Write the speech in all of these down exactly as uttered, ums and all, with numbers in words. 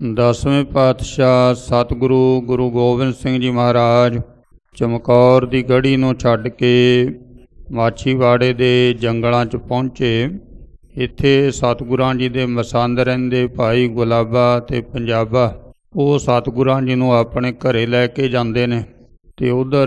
ਦਸਵੇਂ ਪਾਤਸ਼ਾਹ ਸਤਿਗੁਰੂ ਗੁਰੂ ਗੋਬਿੰਦ ਸਿੰਘ ਜੀ ਮਹਾਰਾਜ ਚਮਕੌਰ ਦੀ ਗੜੀ ਨੂੰ ਛੱਡ ਕੇ ਮਾਛੀਵਾੜੇ ਦੇ ਜੰਗਲਾਂ 'ਚ ਪਹੁੰਚੇ। ਇੱਥੇ ਸਤਿਗੁਰਾਂ ਜੀ ਦੇ ਮਸੰਦ ਰਹਿੰਦੇ ਭਾਈ ਗੁਲਾਬਾ ਅਤੇ ਪੰਜਾਬਾ, ਉਹ ਸਤਿਗੁਰਾਂ ਜੀ ਨੂੰ ਆਪਣੇ ਘਰੇ ਲੈ ਕੇ ਜਾਂਦੇ ਨੇ। ਅਤੇ ਉੱਧਰ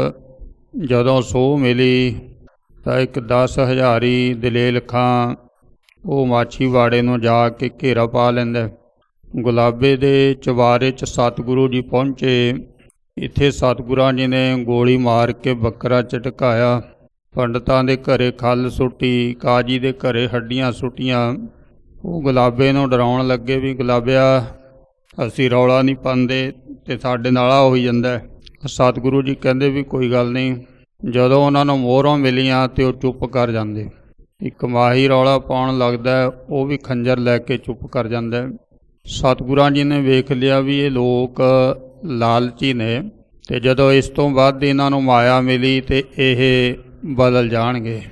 ਜਦੋਂ ਸੋਹ ਮਿਲੀ ਤਾਂ ਇੱਕ ਦਸ ਹਜ਼ਾਰੀ ਦਲੇਲ ਖਾਂ ਉਹ ਮਾਛੀਵਾੜੇ ਨੂੰ ਜਾ ਕੇ ਘੇਰਾ ਪਾ ਲੈਂਦਾ। ਗੁਲਾਬੇ ਦੇ ਚੁਬਾਰੇ 'ਚ ਸਤਿਗੁਰੂ ਜੀ ਪਹੁੰਚੇ। ਇੱਥੇ ਸਤਿਗੁਰਾਂ ਜੀ ਨੇ ਗੋਲੀ ਮਾਰ ਕੇ ਬੱਕਰਾ ਝਟਕਾਇਆ, ਪੰਡਤਾਂ ਦੇ ਘਰੇ ਖੱਲ ਸੁੱਟੀ, ਕਾਜੀ ਦੇ ਘਰੇ ਹੱਡੀਆਂ ਸੁੱਟੀਆਂ। ਉਹ ਗੁਲਾਬੇ ਨੂੰ ਡਰਾਉਣ ਲੱਗੇ ਵੀ ਗੁਲਾਬਿਆ ਅਸੀਂ ਰੌਲਾ ਨਹੀਂ ਪਾਉਂਦੇ ਅਤੇ ਸਾਡੇ ਨਾਲ ਆ ਹੋਈ ਜਾਂਦਾ। ਸਤਿਗੁਰੂ ਜੀ ਕਹਿੰਦੇ ਵੀ ਕੋਈ ਗੱਲ ਨਹੀਂ। ਜਦੋਂ ਉਹਨਾਂ ਨੂੰ ਮੋਹਰਾਂ ਮਿਲੀਆਂ ਤਾਂ ਉਹ ਚੁੱਪ ਕਰ ਜਾਂਦੇ। ਇੱਕ ਮਾਹੀ ਰੌਲਾ ਪਾਉਣ ਲੱਗਦਾ, ਉਹ ਵੀ ਖੰਜਰ ਲੈ ਕੇ ਚੁੱਪ ਕਰ ਜਾਂਦਾ। ਸਤਿਗੁਰਾਂ ਜੀ ਨੇ ਵੇਖ ਲਿਆ ਵੀ ਇਹ ਲੋਕ ਲਾਲਚੀ ਨੇ ਅਤੇ ਜਦੋਂ ਇਸ ਤੋਂ ਬਾਅਦ ਇਹਨਾਂ ਨੂੰ ਮਾਇਆ ਮਿਲੀ ਅਤੇ ਇਹ ਬਦਲ ਜਾਣਗੇ।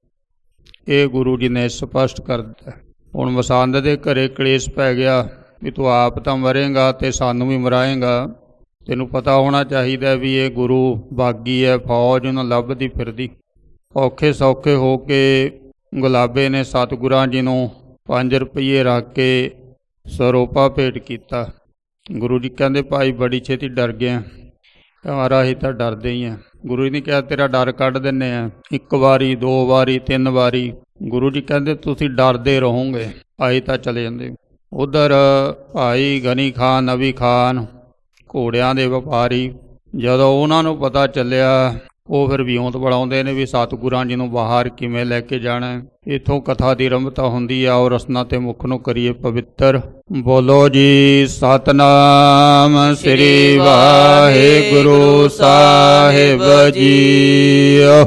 ਇਹ ਗੁਰੂ ਜੀ ਨੇ ਸਪਸ਼ਟ ਕਰ ਦਿੱਤਾ। ਹੁਣ ਮਸੰਦ ਦੇ ਘਰੇ ਕਲੇਸ਼ ਪੈ ਗਿਆ ਵੀ ਤੂੰ ਆਪ ਤਾਂ ਮਰੇਂਗਾ ਅਤੇ ਸਾਨੂੰ ਵੀ ਮਰਾਏਂਗਾ। ਤੈਨੂੰ ਪਤਾ ਹੋਣਾ ਚਾਹੀਦਾ ਵੀ ਇਹ ਗੁਰੂ ਬਾਗੀ ਹੈ, ਫੌਜ ਉਹਨਾਂ ਲੱਭਦੀ ਫਿਰਦੀ। ਔਖੇ ਸੌਖੇ ਹੋ ਕੇ ਗੁਲਾਬੇ ਨੇ ਸਤਿਗੁਰਾਂ ਜੀ ਨੂੰ ਪੰਜ ਰੁਪਈਏ ਰੱਖ ਕੇ ਸਰੋਪਾ ਭੇਟ ਕੀਤਾ। ਗੁਰੂ ਜੀ ਕਹਿੰਦੇ ਭਾਈ ਬੜੀ ਛੇਤੀ ਡਰ ਗਿਆ। ਮਹਾਰਾਜ ਅਸੀਂ ਤਾਂ ਡਰਦੇ ਹੀ ਹਾਂ। ਗੁਰੂ ਜੀ ਨੇ ਕਿਹਾ ਤੇਰਾ ਡਰ ਕੱਢ ਦਿੰਦੇ ਹਾਂ। ਇੱਕ ਵਾਰੀ, ਦੋ ਵਾਰੀ, ਤਿੰਨ ਵਾਰੀ। ਗੁਰੂ ਜੀ ਕਹਿੰਦੇ ਤੁਸੀਂ ਡਰਦੇ ਰਹੋਗੇ, ਅਸੀਂ ਤਾਂ ਚਲੇ ਜਾਂਦੇ। ਉੱਧਰ ਭਾਈ ਗਨੀ ਖਾਨ, ਨਵੀ ਖਾਨ ਘੋੜਿਆਂ ਦੇ ਵਪਾਰੀ, ਜਦੋਂ ਉਹਨਾਂ ਨੂੰ ਪਤਾ ਚੱਲਿਆ ਉਹ ਫਿਰ ਵਿਉਂਤ ਬਣਾਉਂਦੇ ਨੇ ਵੀ ਸਤਿਗੁਰਾਂ ਜੀ ਨੂੰ ਬਾਹਰ ਕਿਵੇਂ ਲੈ ਕੇ ਜਾਣਾ। ਇੱਥੋਂ ਕਥਾ ਦੀ ਆਰੰਭਤਾ ਹੁੰਦੀ ਆ। ਔਰ ਰਸਨਾ ਤੇ ਮੁੱਖ ਨੂੰ ਕਰੀਏ ਪਵਿੱਤਰ। ਬੋਲੋ ਜੀ ਸਤਿਨਾਮ ਸ੍ਰੀ ਵਾਹਿਗੁਰੂ ਸਾਹਿਬ ਜੀਓ।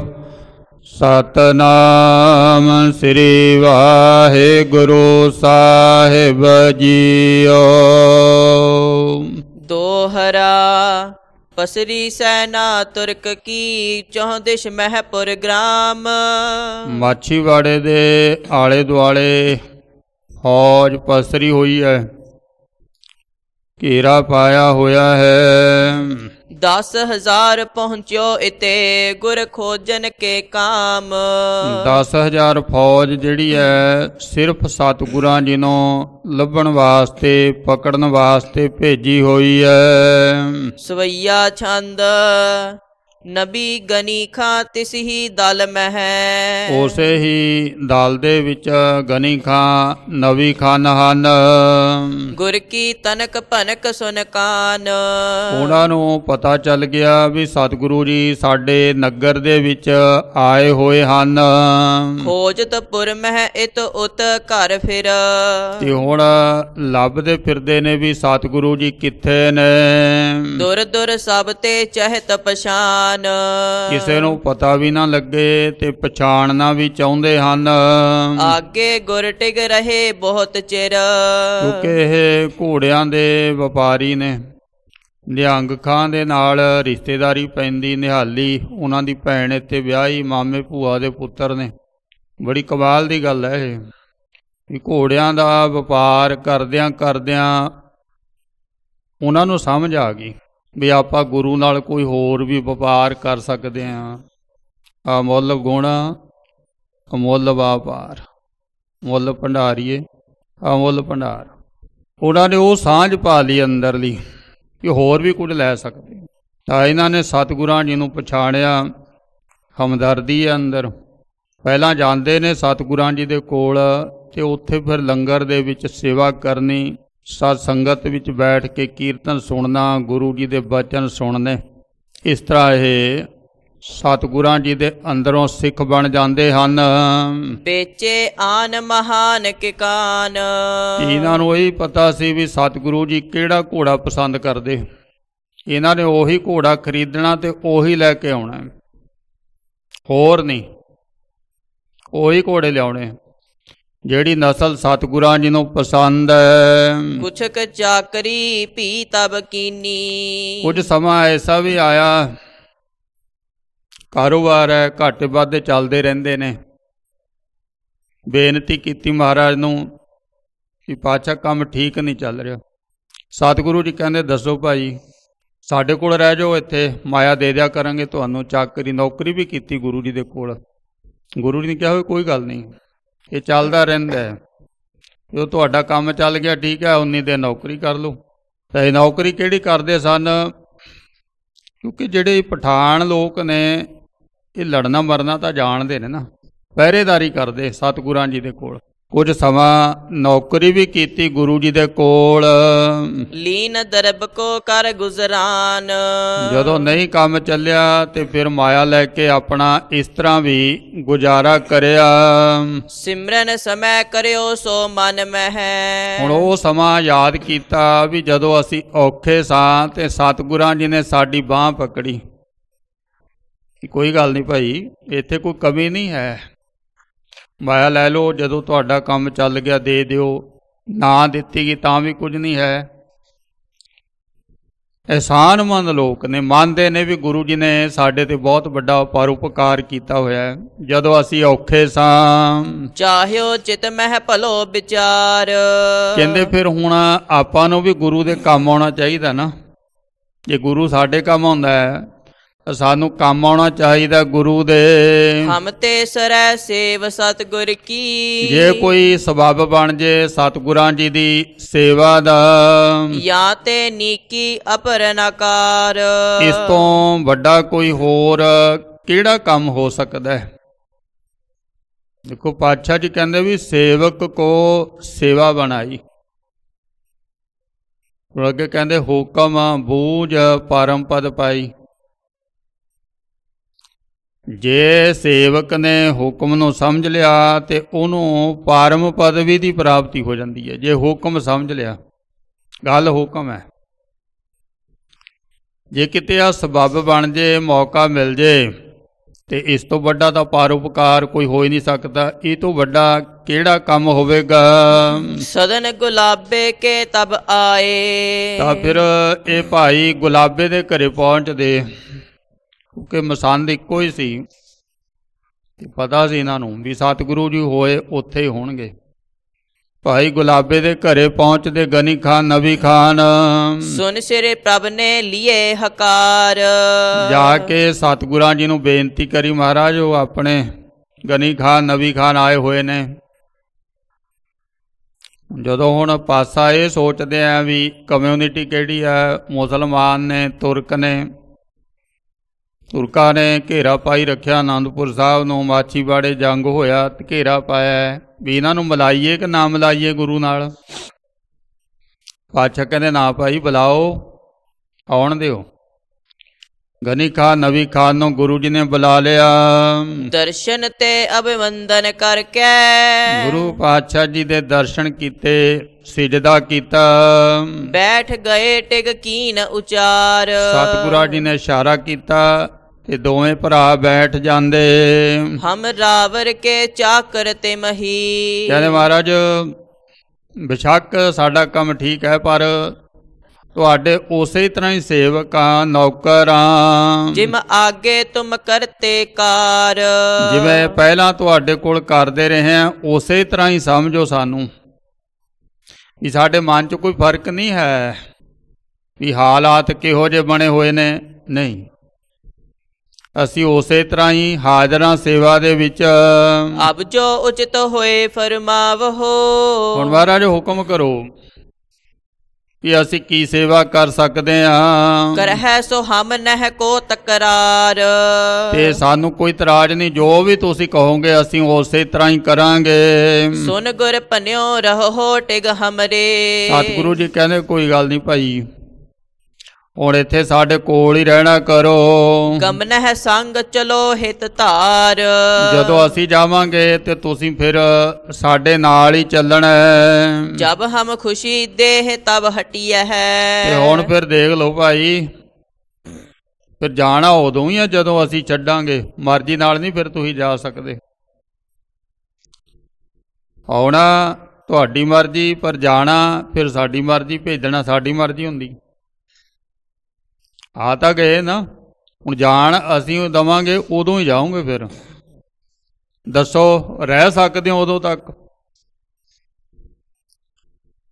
ਸਤਿਨਾਮ ਸ੍ਰੀ ਵਾਹਿਗੁਰੂ ਸਾਹਿਬ ਜੀਓ। ਦੋਹਰਾ ਪਸਰੀ ਸੈਨਾ ਤੁਰਕ ਕੀ, ਚੌਹ ਦਿਸ਼ ਮਹਿਪੁਰ ਗ੍ਰਾਮ। ਮਾਛੀਵਾੜੇ ਦੇ ਆਲੇ ਦੁਆਲੇ ਫੌਜ ਪਸਰੀ ਹੋਈ ਹੈ, ਘੇਰਾ ਪਾਇਆ ਹੋਇਆ ਹੈ। ਦਸ ਹਜ਼ਾਰ ਪਹੁੰਚਿਓ ਇਤੇ, ਗੁਰ ਖੋਜਨ ਕੇ ਕਾਮ। ਦਸ ਹਜ਼ਾਰ ਫੌਜ ਜਿਹੜੀ ਹੈ ਸਿਰਫ ਸਤਿਗੁਰਾਂ ਜੀ ਨੂੰ ਲੱਭਣ ਵਾਸਤੇ, ਪਕੜਨ ਵਾਸਤੇ ਭੇਜੀ ਹੋਈ ਹੈ। ਸਵਈਆ ਛੰਦ ਨਬੀ ਗਨੀ ਖਾਂ ਤਿਸ ਹੀ ਦਲ ਮਹਿ। ਉਸੇ ਹੀ ਦਲ ਦੇ ਵਿੱਚ ਗਨੀ ਖਾਂ, ਨਵੀ ਖਾਨ ਹਨ। ਗੁਰ ਕੀ ਤਨਕ ਭਨਕ ਸੁਨ ਕਾਨ। ਉਹਨਾਂ ਨੂੰ ਪਤਾ ਚੱਲ ਗਿਆ ਵੀ ਸਤਿਗੁਰੂ ਜੀ ਸਾਡੇ ਨਗਰ ਦੇ ਵਿੱਚ ਆਏ ਹੋਏ ਹਨ। ਖੋਜਤ ਪੁਰ ਮਹਿ ਇਤ ਉਤ ਘਰ ਫਿਰ। ਤੇ ਹੁਣ ਲੱਭਦੇ ਫਿਰਦੇ ਨੇ ਵੀ ਸਤਿਗੁਰੂ ਜੀ ਕਿੱਥੇ ਨੇ। ਦੁਰ ਦੁਰ ਸਭ ਤੇ ਚਹਿਤ ਪਛਾਨ। ਕਿਸੇ ਨੂੰ ਪਤਾ ਵੀ ਨਾ ਲੱਗੇ ਤੇ ਪਛਾਣਨਾ ਵੀ ਚਾਹੁੰਦੇ ਹਨ। ਆਗੇ ਗੁਰ ਟਿਕ ਰਹੇ ਬਹੁਤ ਚਿਰ। ਕਿਉਂਕਿ ਇਹ ਘੋੜਿਆਂ ਦੇ ਵਪਾਰੀ ਨੇ। ਨਿਹੰਗ ਖਾਂ ਦੇ ਨਾਲ ਰਿਸ਼ਤੇਦਾਰੀ ਪੈਂਦੀ, ਨਿਹਾਲੀ ਉਹਨਾਂ ਦੀ ਭੈਣ ਇੱਥੇ ਵਿਆਹੀ, ਮਾਮੇ ਭੂਆ ਦੇ ਪੁੱਤਰ ਨੇ। ਬੜੀ ਕਮਾਲ ਦੀ ਗੱਲ ਹੈ ਇਹ ਵੀ ਘੋੜਿਆਂ ਦਾ ਵਪਾਰ ਕਰਦਿਆਂ ਕਰਦਿਆਂ ਉਹਨਾਂ ਨੂੰ ਸਮਝ ਆ ਗਈ ਵੀ ਆਪਾਂ ਗੁਰੂ ਨਾਲ ਕੋਈ ਹੋਰ ਵੀ ਵਪਾਰ ਕਰ ਸਕਦੇ ਹਾਂ। ਅਮੁੱਲ ਗੁਣ ਅਮੁੱਲ ਵਪਾਰ, ਮੁੱਲ ਭੰਡਾਰੀਏ ਅਮੁੱਲ ਭੰਡਾਰ। ਉਹਨਾਂ ਨੇ ਉਹ ਸਾਂਝ ਪਾ ਲਈ ਅੰਦਰਲੀ ਕਿ ਹੋਰ ਵੀ ਕੁਝ ਲੈ ਸਕਦੇ। ਤਾਂ ਇਹਨਾਂ ਨੇ ਸਤਿਗੁਰਾਂ ਜੀ ਨੂੰ ਪਛਾਣਿਆ। ਹਮਦਰਦੀ ਹੈ ਅੰਦਰ। ਪਹਿਲਾਂ ਜਾਂਦੇ ਨੇ ਸਤਿਗੁਰਾਂ ਜੀ ਦੇ ਕੋਲ ਅਤੇ ਉੱਥੇ ਫਿਰ ਲੰਗਰ ਦੇ ਵਿੱਚ ਸੇਵਾ ਕਰਨੀ, ਸਤ ਸੰਗਤ ਵਿੱਚ ਬੈਠ ਕੇ ਕੀਰਤਨ ਸੁਣਨਾ, ਗੁਰੂ ਜੀ ਦੇ ਬਚਨ ਸੁਣਨੇ। ਇਸ ਤਰ੍ਹਾਂ ਇਹ ਸਤਿਗੁਰਾਂ ਜੀ ਦੇ ਅੰਦਰੋਂ ਸਿੱਖ ਬਣ ਜਾਂਦੇ ਹਨ। ਵੇਚੇ ਆਨ ਮਹਾਨ ਕਿਕਾਨ। ਇਹਨਾਂ ਨੂੰ ਇਹੀ ਪਤਾ ਸੀ ਵੀ ਸਤਿਗੁਰੂ ਜੀ ਕਿਹੜਾ ਘੋੜਾ ਪਸੰਦ ਕਰਦੇ। ਇਹਨਾਂ ਨੇ ਉਹੀ ਘੋੜਾ ਖਰੀਦਣਾ ਅਤੇ ਉਹੀ ਲੈ ਕੇ ਆਉਣਾ, ਹੋਰ ਨਹੀਂ। ਉਹੀ ਘੋੜੇ ਲਿਆਉਣੇ ਜਿਹੜੀ ਨਸਲ ਸਤਿਗੁਰਾਂ ਜੀ ਨੂੰ ਪਸੰਦ ਹੈ। ਕੁਛਕ ਚਾਕਰੀ ਭੀ ਤਬ ਕੀਨੀ। ਕੁਝ ਸਮਾਂ ਐਸਾ ਵੀ ਆਇਆ, ਕਾਰੋਬਾਰ ਹੈ, ਘਾਟੇ ਵਾਧੇ ਚੱਲਦੇ ਰਹਿੰਦੇ ਨੇ। ਬੇਨਤੀ ਕੀਤੀ ਮਹਾਰਾਜ ਨੂੰ ਕਿ ਪਾਤਸ਼ਾਹ ਕੰਮ ਠੀਕ ਨਹੀਂ ਚੱਲ ਰਿਹਾ, ਸਤਿਗੁਰੂ ਜੀ ਕਹਿੰਦੇ ਦੱਸੋ ਭਾਈ, ਸਾਡੇ ਕੋਲ ਰਹਿ ਜਾਓ, ਇੱਥੇ ਮਾਇਆ ਦੇ ਦਿਆ ਕਰਾਂਗੇ ਤੁਹਾਨੂੰ। ਚਾਕਰੀ ਨੌਕਰੀ ਵੀ ਕੀਤੀ ਗੁਰੂ ਜੀ ਦੇ ਕੋਲ। ਗੁਰੂ ਜੀ ਨੇ ਕਿਹਾ ਹੋਵੇ ਕੋਈ ਗੱਲ ਨਹੀਂ, ਇਹ ਚੱਲਦਾ ਰਹਿੰਦਾ ਹੈ। ਜੋ ਤੁਹਾਡਾ ਕੰਮ ਚੱਲ ਗਿਆ ਠੀਕ ਹੈ, ਉਨੀ ਦਿਨ ਨੌਕਰੀ ਕਰ ਲਓ। ਤਾਂ ਇਹ ਨੌਕਰੀ ਕਿਹੜੀ ਕਰਦੇ ਸਨ? ਕਿਉਂਕਿ ਜਿਹੜੇ ਪਠਾਨ ਲੋਕ ਨੇ ਇਹ ਲੜਨਾ ਮਰਨਾ ਤਾਂ ਜਾਣਦੇ ਨੇ ਨਾ, ਪਹਿਰੇਦਾਰੀ ਕਰਦੇ ਸਤਿਗੁਰਾਂ ਜੀ ਦੇ ਕੋਲ। ਕੁਝ ਸਮਾਂ ਨੌਕਰੀ ਵੀ ਕੀਤੀ ਗੁਰੂ ਜੀ ਦੇ ਕੋਲ। ਲੀਨ ਦਰਬ ਕੋ ਕਰ ਗੁਜ਼ਰਾਨ। ਜਦੋਂ ਨਹੀਂ ਕੰਮ ਚੱਲਿਆ ਤੇ ਫਿਰ ਮਾਇਆ ਲੈ ਕੇ ਆਪਣਾ ਇਸ ਤਰ੍ਹਾਂ ਵੀ ਗੁਜ਼ਾਰਾ ਕਰਿਆ। ਸਿਮਰਨ ਸਮੈ ਕਰਿਓ ਸੋ ਮਨ ਮਹਿ। ਹੁਣ ਉਹ ਸਮਾਂ ਯਾਦ ਕੀਤਾ ਵੀ ਜਦੋਂ ਅਸੀਂ ਔਖੇ ਸਾਂ ਤੇ ਸਤਿਗੁਰਾਂ ਜੀ ਨੇ ਸਾਡੀ ਬਾਂਹ ਪਕੜੀ। ਕੋਈ ਗੱਲ ਨਹੀਂ ਭਾਈ, ਇੱਥੇ ਕੋਈ ਕਮੀ ਨਹੀਂ ਹੈ, ਮਾਇਆ ਲੈ ਲਓ, ਜਦੋਂ ਤੁਹਾਡਾ ਕੰਮ ਚੱਲ ਗਿਆ ਦੇ ਦਿਓ, ਨਾ ਦਿੱਤੀ ਗਈ ਤਾਂ ਵੀ ਕੁਝ ਨਹੀਂ ਹੈ। ਅਹਿਸਾਨਮੰਦ ਲੋਕ ਨੇ, ਮੰਨਦੇ ਨੇ ਵੀ ਗੁਰੂ ਜੀ ਨੇ ਸਾਡੇ ਤੇ ਬਹੁਤ ਵੱਡਾ ਪਰਉਪਕਾਰ ਕੀਤਾ ਹੋਇਆ ਹੈ। ਜਦੋਂ ਅਸੀਂ ਔਖੇ ਸਾਂ ਚਾਹਿਓ ਚਿਤ ਮਹਿ ਭਲੋ ਵਿਚਾਰ। ਕਹਿੰਦੇ ਫਿਰ ਹੁਣ ਆਪਾਂ ਨੂੰ ਵੀ ਗੁਰੂ ਦੇ ਕੰਮ ਆਉਣਾ ਚਾਹੀਦਾ ਨਾ। ਜੇ ਗੁਰੂ ਸਾਡੇ ਕੰਮ ਆਉਂਦਾ ਹੈ, ਸਾਨੂੰ ਕੰਮ ਆਉਣਾ ਚਾਹੀਦਾ ਗੁਰੂ ਦੇ। ਹਮ ਤੇ ਸਰੈ ਸੇਵ ਸਤਿਗੁਰ ਕੀ। ਜੇ ਕੋਈ ਸਬੱਬ ਬਣ ਜੇ ਸਤਿਗੁਰਾਂ ਜੀ ਦੀ ਸੇਵਾ ਦਾ, ਜਾਂ ਤੇ ਨੀਕੀ ਅਪਰ ਨਕਾਰ। ਇਸ ਤੋਂ ਵੱਡਾ ਕੋਈ ਹੋਰ ਕਿਹੜਾ ਕੰਮ ਹੋ ਸਕਦਾ ਹੈ? ਦੇਖੋ ਪਾਤਸ਼ਾਹ ਜੀ ਕਹਿੰਦੇ ਵੀ ਸੇਵਕ ਕੋ ਸੇਵਾ ਬਣਾਈ। ਅੱਗੇ ਕਹਿੰਦੇ ਹੁਕਮ ਬੂਝ ਪਰਮ ਪਦ ਪਾਈ। ਜੇ ਸੇਵਕ ਨੇ ਹੁਕਮ ਨੂੰ ਸਮਝ ਲਿਆ ਤੇ ਉਹਨੂੰ ਪਰਮ ਪਦਵੀ ਦੀ ਪ੍ਰਾਪਤੀ ਹੋ ਜਾਂਦੀ ਹੈ। ਜੇ ਹੁਕਮ ਸਮਝ ਲਿਆ, ਗੱਲ ਹੁਕਮ ਹੈ। ਜੇ ਕਿਤੇ ਆ ਸਬੱਬ ਬਣ ਜੇ, ਮੌਕਾ ਮਿਲ ਜੇ, ਤੇ ਇਸ ਤੋਂ ਵੱਡਾ ਤਾਂ ਪਰਉਪਕਾਰ ਕੋਈ ਹੋ ਹੀ ਨਹੀਂ ਸਕਦਾ। ਇਹ ਤੋਂ ਵੱਡਾ ਕਿਹੜਾ ਕੰਮ ਹੋਵੇਗਾ? ਸਦਨ ਗੁਲਾਬੇ ਕੇ ਤਬ ਆਏ। ਤਾਂ ਫਿਰ ਇਹ ਭਾਈ ਗੁਲਾਬੇ ਦੇ ਘਰੇ ਪਹੁੰਚਦੇ, ਕਿਉਂਕਿ ਮਸੰਦ ਇੱਕੋ ਹੀ ਸੀ ਤੇ ਪਤਾ ਸੀ ਇਹਨਾਂ ਨੂੰ ਵੀ ਸਤਿਗੁਰੂ ਜੀ ਹੋਏ ਉੱਥੇ ਹੀ ਹੋਣਗੇ। ਭਾਈ ਗੁਲਾਬੇ ਦੇ ਘਰੇ ਪਹੁੰਚਦੇ ਗਨੀ ਖਾਨ ਨਬੀ ਖਾਨ। ਸੁਨ ਸਿਰੇ ਪ੍ਰਭ ਨੇ ਲਿਏ ਹਕਾਰ। ਜਾ ਕੇ ਸਤਿਗੁਰਾਂ ਜੀ ਨੂੰ ਬੇਨਤੀ ਕਰੀ, ਮਹਾਰਾਜ ਉਹ ਆਪਣੇ ਗਨੀ ਖਾਨ ਨਬੀ ਖਾਨ ਆਏ ਹੋਏ ਨੇ। ਜਦੋਂ ਹੁਣ ਪਾਸਾ ਇਹ ਸੋਚਦੇ ਆ ਵੀ ਕਮਿਊਨਿਟੀ ਕਿਹੜੀ ਆ, ਮੁਸਲਮਾਨ ਨੇ, ਤੁਰਕ ਨੇ। ਤੁਰਕਾਂ ਨੇ ਘੇਰਾ ਪਾਈ ਰੱਖਿਆ ਅਨੰਦਪੁਰ ਸਾਹਿਬ ਨੂੰ। ਮਾਛੀਵਾੜੇ ਜੰਗ ਹੋਇਆ ਤੇ ਘੇਰਾ ਪਾਇਆ ਵੀ ਇਹਨਾਂ ਨੂੰ ਮਿਲਾਈਏ ਕਿ ਨਾ ਮਿਲਾਈਏ ਗੁਰੂ ਨਾਲ। ਪਾਤਸ਼ਾਹ ਕਹਿੰਦੇ ਨਾ ਭਾਈ, ਬੁਲਾਓ, ਆਉਣ ਦਿਓ। ਗਨੀ ਖਾਨ ਨਬੀ ਖਾਨ ਨੂੰ ਗੁਰੂ ਜੀ ਨੇ ਬੁਲਾ ਲਿਆ। ਦਰਸ਼ਨ ਤੇ ਅਭਿਵੰਦਨ ਕਰਕੇ ਗੁਰੂ ਪਾਤਸ਼ਾਹ ਜੀ ਦੇ ਦਰਸ਼ਨ ਕੀਤੇ, ਸਿਜਦਾ ਕੀਤਾ। ਬੈਠ ਗਏ ਟਿਕ ਕੀਨ ਉਚਾਰ। ਸਤਿਗੁਰਾਂ ਜੀ ਨੇ ਇਸ਼ਾਰਾ ਕੀਤਾ ਤੇ ਦੋਵੇਂ ਭਰਾ ਬੈਠ ਜਾਂਦੇ। ਹਮ ਰਾਵਰ ਕੇ ਚਾਕਰ ਤੇ ਮਹੀ। ਕਹਿੰਦੇ ਮਹਾਰਾਜ ਬੇਸ਼ੱਕ ਸਾਡਾ ਕੰਮ ਠੀਕ ਹੈ, ਪਰ ਤੁਹਾਡੇ ਉਸੇ ਤਰ੍ਹਾਂ ਹੀ ਸੇਵਕ ਆ, ਨੌਕਰ ਆ। ਜਿਮ ਆਗੇ ਤੁਮ ਕਰਤੇ ਕਾਰ। ਜਿਵੇਂ ਪਹਿਲਾਂ ਤੁਹਾਡੇ ਕੋਲ ਕਰਦੇ ਰਹੇ ਆ, ਉਸੇ ਤਰ੍ਹਾਂ ਹੀ ਸਮਝੋ ਸਾਨੂੰ। ਵੀ ਸਾਡੇ ਮਨ 'ਚ ਕੋਈ ਫਰਕ ਨਹੀਂ ਹੈ ਵੀ ਹਾਲਾਤ ਕਿਹੋ ਜਿਹੇ ਬਣੇ ਹੋਏ ਨੇ, ਨਹੀਂ। ਅਸੀਂ ਉਸੇ ਤਰ੍ਹਾਂ ਹੀ ਹਾਜ਼ਰਾਂ ਸੇਵਾ ਦੇ ਵਿੱਚ। ਅਬ ਜੋ ਉਚਿਤ ਹੋਏ ਫਰਮਾਵੋ। ਹੁਣ ਮਹਾਰਾਜ ਹੁਕਮ ਕਰੋ ਕਿ ਅਸੀਂ ਕੀ ਸੇਵਾ ਕਰ ਸਕਦੇ ਹਾਂ। ਕਰਹਿ ਸੋ ਹਮ ਨਹਿ ਕੋ ਤਕਰਾਰ। ਤੇ ਸਾਨੂੰ ਕੋਈ ਇਤਰਾਜ਼ ਨਹੀਂ, ਜੋ ਵੀ ਤੁਸੀਂ ਕਹੋਗੇ ਅਸੀਂ ਉਸੇ ਤਰ੍ਹਾਂ ਹੀ ਕਰਾਂਗੇ। ਸੁਨ ਗੁਰ ਭਨਿਓ ਰਹੋ ਟਿਗ ਹਮਰੇ। ਸਤਿਗੁਰੂ ਜੀ ਕਹਿੰਦੇ ਕੋਈ ਗੱਲ ਨਹੀਂ ਭਾਈ, ਹੁਣ ਇੱਥੇ ਸਾਡੇ ਕੋਲ ਹੀ ਰਹਿਣਾ ਕਰੋ। ਗਮਨਹਿ ਸੰਗ ਚਲੋ ਹਿਤ ਧਾਰ। ਜਦੋਂ ਅਸੀਂ ਜਾਵਾਂਗੇ ਤੇ ਤੁਸੀਂ ਫਿਰ ਸਾਡੇ ਨਾਲ ਹੀ ਚੱਲਣਾ। ਜਬ ਹਮ ਖੁਸ਼ੀ ਦੇਹ ਤਬ ਹਟਿਆ ਹੈ। ਤੇ ਹੁਣ ਫਿਰ ਦੇਖ ਲਓ ਭਾਈ, ਫਿਰ ਜਾਣਾ ਉਦੋਂ ਹੀ ਆ ਜਦੋਂ ਅਸੀਂ ਛੱਡਾਂਗੇ, ਮਰਜ਼ੀ ਨਾਲ ਨਹੀਂ ਫਿਰ ਤੁਸੀਂ ਜਾ ਸਕਦੇ। ਆਉਣਾ ਤੁਹਾਡੀ ਮਰਜ਼ੀ, ਪਰ ਜਾਣਾ ਫਿਰ ਸਾਡੀ ਮਰਜ਼ੀ, ਭੇਜਣਾ ਸਾਡੀ ਮਰਜ਼ੀ ਹੁੰਦੀ। ਆ ਤਾਂ ਗਏ ਨਾ, ਹੁਣ ਜਾਣ ਅਸੀਂ ਦੇਵਾਂਗੇ, ਉਦੋਂ ਹੀ ਜਾਓਗੇ। ਫਿਰ ਦੱਸੋ ਰਹਿ ਸਕਦੇ ਹੋ ਉਦੋਂ ਤੱਕ?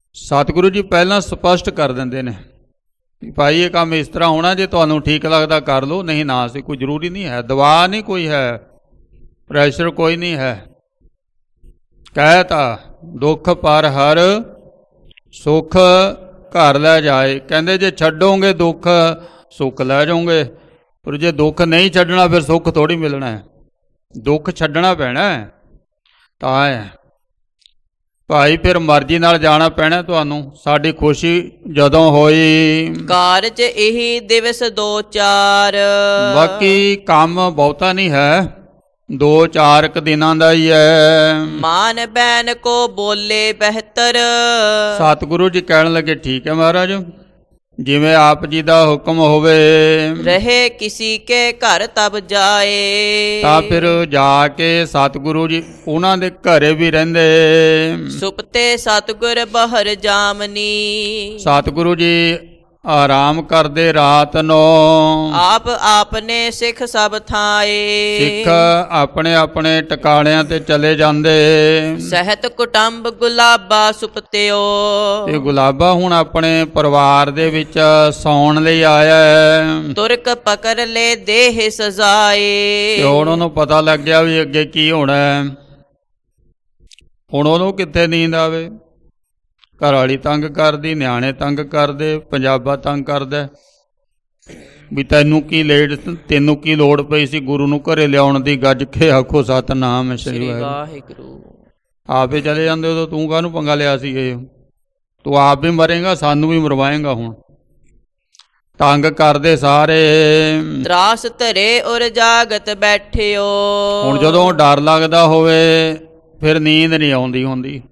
ਸਤਿਗੁਰੂ ਜੀ ਪਹਿਲਾਂ ਸਪਸ਼ਟ ਕਰ ਦਿੰਦੇ ਨੇ ਵੀ ਭਾਈ ਇਹ ਕੰਮ ਇਸ ਤਰ੍ਹਾਂ ਹੋਣਾ, ਜੇ ਤੁਹਾਨੂੰ ਠੀਕ ਲੱਗਦਾ ਕਰ ਲਓ, ਨਹੀਂ ਨਾ ਸੀ। ਕੋਈ ਜ਼ਰੂਰੀ ਨਹੀਂ ਹੈ, ਦਬਾਅ ਨਹੀਂ ਕੋਈ ਹੈ, ਪ੍ਰੈਸ਼ਰ ਕੋਈ ਨਹੀਂ ਹੈ। ਕਹਿ ਤਾ ਦੁੱਖ ਪਰ ਹਰ ਸੁੱਖ ਘਰ ਲੈ ਜਾਏ। ਕਹਿੰਦੇ ਜੇ ਛੱਡੋਗੇ ਦੁੱਖ ਸੁੱਖ ਲੈ ਜਾਓਗੇ, ਪਰ ਜੇ ਦੁੱਖ ਨਹੀਂ ਛੱਡਣਾ ਫਿਰ ਸੁੱਖ ਥੋੜ੍ਹੀ ਮਿਲਣਾ ਹੈ। ਦੁੱਖ ਛੱਡਣਾ ਪੈਣਾ ਤਾਂ ਹੈ ਭਾਈ, ਫਿਰ ਮਰਜ਼ੀ ਨਾਲ ਜਾਣਾ ਪੈਣਾ ਤੁਹਾਨੂੰ। ਸਾਡੀ ਖੁਸ਼ੀ ਜਦੋਂ ਹੋਈ ਕਾਰਜ ਇਹੀ ਦਿਵਸ ਦੋ ਚਾਰ। ਬਾਕੀ ਕੰਮ ਬਹੁਤਾ ਨਹੀਂ ਹੈ, ਦੋ ਚਾਰ ਕੁ ਦਿਨਾਂ ਦਾ ਹੀ ਹੈ। ਮਾਨ ਬੈਨ ਕੋ ਬੋਲੇ ਬਿਹਤਰ। ਸਤਿਗੁਰੂ ਜੀ ਕਹਿਣ ਲੱਗੇ ਠੀਕ ਹੈ ਮਹਾਰਾਜ, ਜਿਵੇਂ ਆਪ ਜੀ ਦਾ ਹੁਕਮ ਹੋਵੇ। ਰਹੇ ਕਿਸੀ ਕੇ ਘਰ ਤਬ ਜਾਏ। ਤਾਂ ਫਿਰ ਜਾ ਕੇ ਸਤਿਗੁਰੂ ਜੀ ਉਹਨਾਂ ਦੇ ਘਰੇ ਵੀ ਰਹਿੰਦੇ। ਸੁਪਤੇ ਸਤਿਗੁਰ ਬਹਰ ਜਾਮਨੀ। ਸਤਿਗੁਰੂ ਜੀ ਆਰਾਮ ਕਰਦੇ ਰਾਤ ਨੂੰ। ਆਪ ਆਪਨੇ ਸਿੱਖ ਸਭ ਥਾਏ। ਸਿੱਖ ਆਪਣੇ ਆਪਣੇ ਟਿਕਾਣਿਆਂ ਤੇ ਚਲੇ ਜਾਂਦੇ। ਸਹਿਤ ਕੁਟੰਬ ਗੁਲਾਬਾ ਸੁਪਤਿਓ। ਤੇ ਗੁਲਾਬਾ ਹੁਣ ਆਪਣੇ ਪਰਿਵਾਰ ਦੇ ਵਿੱਚ ਸੌਣ ਲਈ ਆਇਆ ਹੈ। ਤੁਰਕ ਪਕੜ ਲੈ ਦੇਹ ਸਜ਼ਾਏ। ਤੇ ਹੁਣ ਉਹਨੂੰ ਪਤਾ ਲੱਗ ਗਿਆ ਵੀ ਅੱਗੇ ਕੀ ਹੋਣਾ ਹੈ। ਹੁਣ ਉਹਨੂੰ ਕਿੱਥੇ ਨੀਂਦ ਆਵੇ, ਘਰ ਵਾਲੀ ਤੰਗ ਕਰਦੀ, ਨਿਆਣੇ ਤੰਗ ਕਰਦੇ, ਪੰਜਾਬਾ ਤੰਗ ਕਰਦਾ ਵੀ ਤੈਨੂੰ ਕੀ ਲੇਟ ਤੈਨੂੰ ਕੀ ਲੋੜ ਪਈ ਸੀ ਗੁਰੂ ਨੂੰ ਘਰੇ ਲਿਆਉਣ ਦੀ। ਗੱਜ ਕੇ ਆਖੋ ਸਤਿਨਾਮ ਸ੍ਰੀ ਵਾਹਿਗੁਰੂ। ਆਪੇ ਚਲੇ ਜਾਂਦੇ ਉਦੋਂ ਤੂੰ ਕਾਹਨੂੰ ਪੰਗਾ ਲਿਆ ਸੀ। ਇਹ ਤੂੰ ਆਪ ਵੀ ਮਰੇਗਾ, ਸਾਨੂੰ ਵੀ ਮਰਵਾਏਗਾ। ਹੁਣ ਤੰਗ ਕਰਦੇ ਸਾਰੇ। ਤਰਾਸ ਧਰੇ ਔਰ ਜਾਗਤ ਬੈਠਿਓ। ਹੁਣ ਜਦੋਂ ਡਰ ਲੱਗਦਾ ਹੋਵੇ ਫਿਰ ਨੀਂਦ ਨਹੀਂ ਆਉਂਦੀ ਹੁੰਦੀ।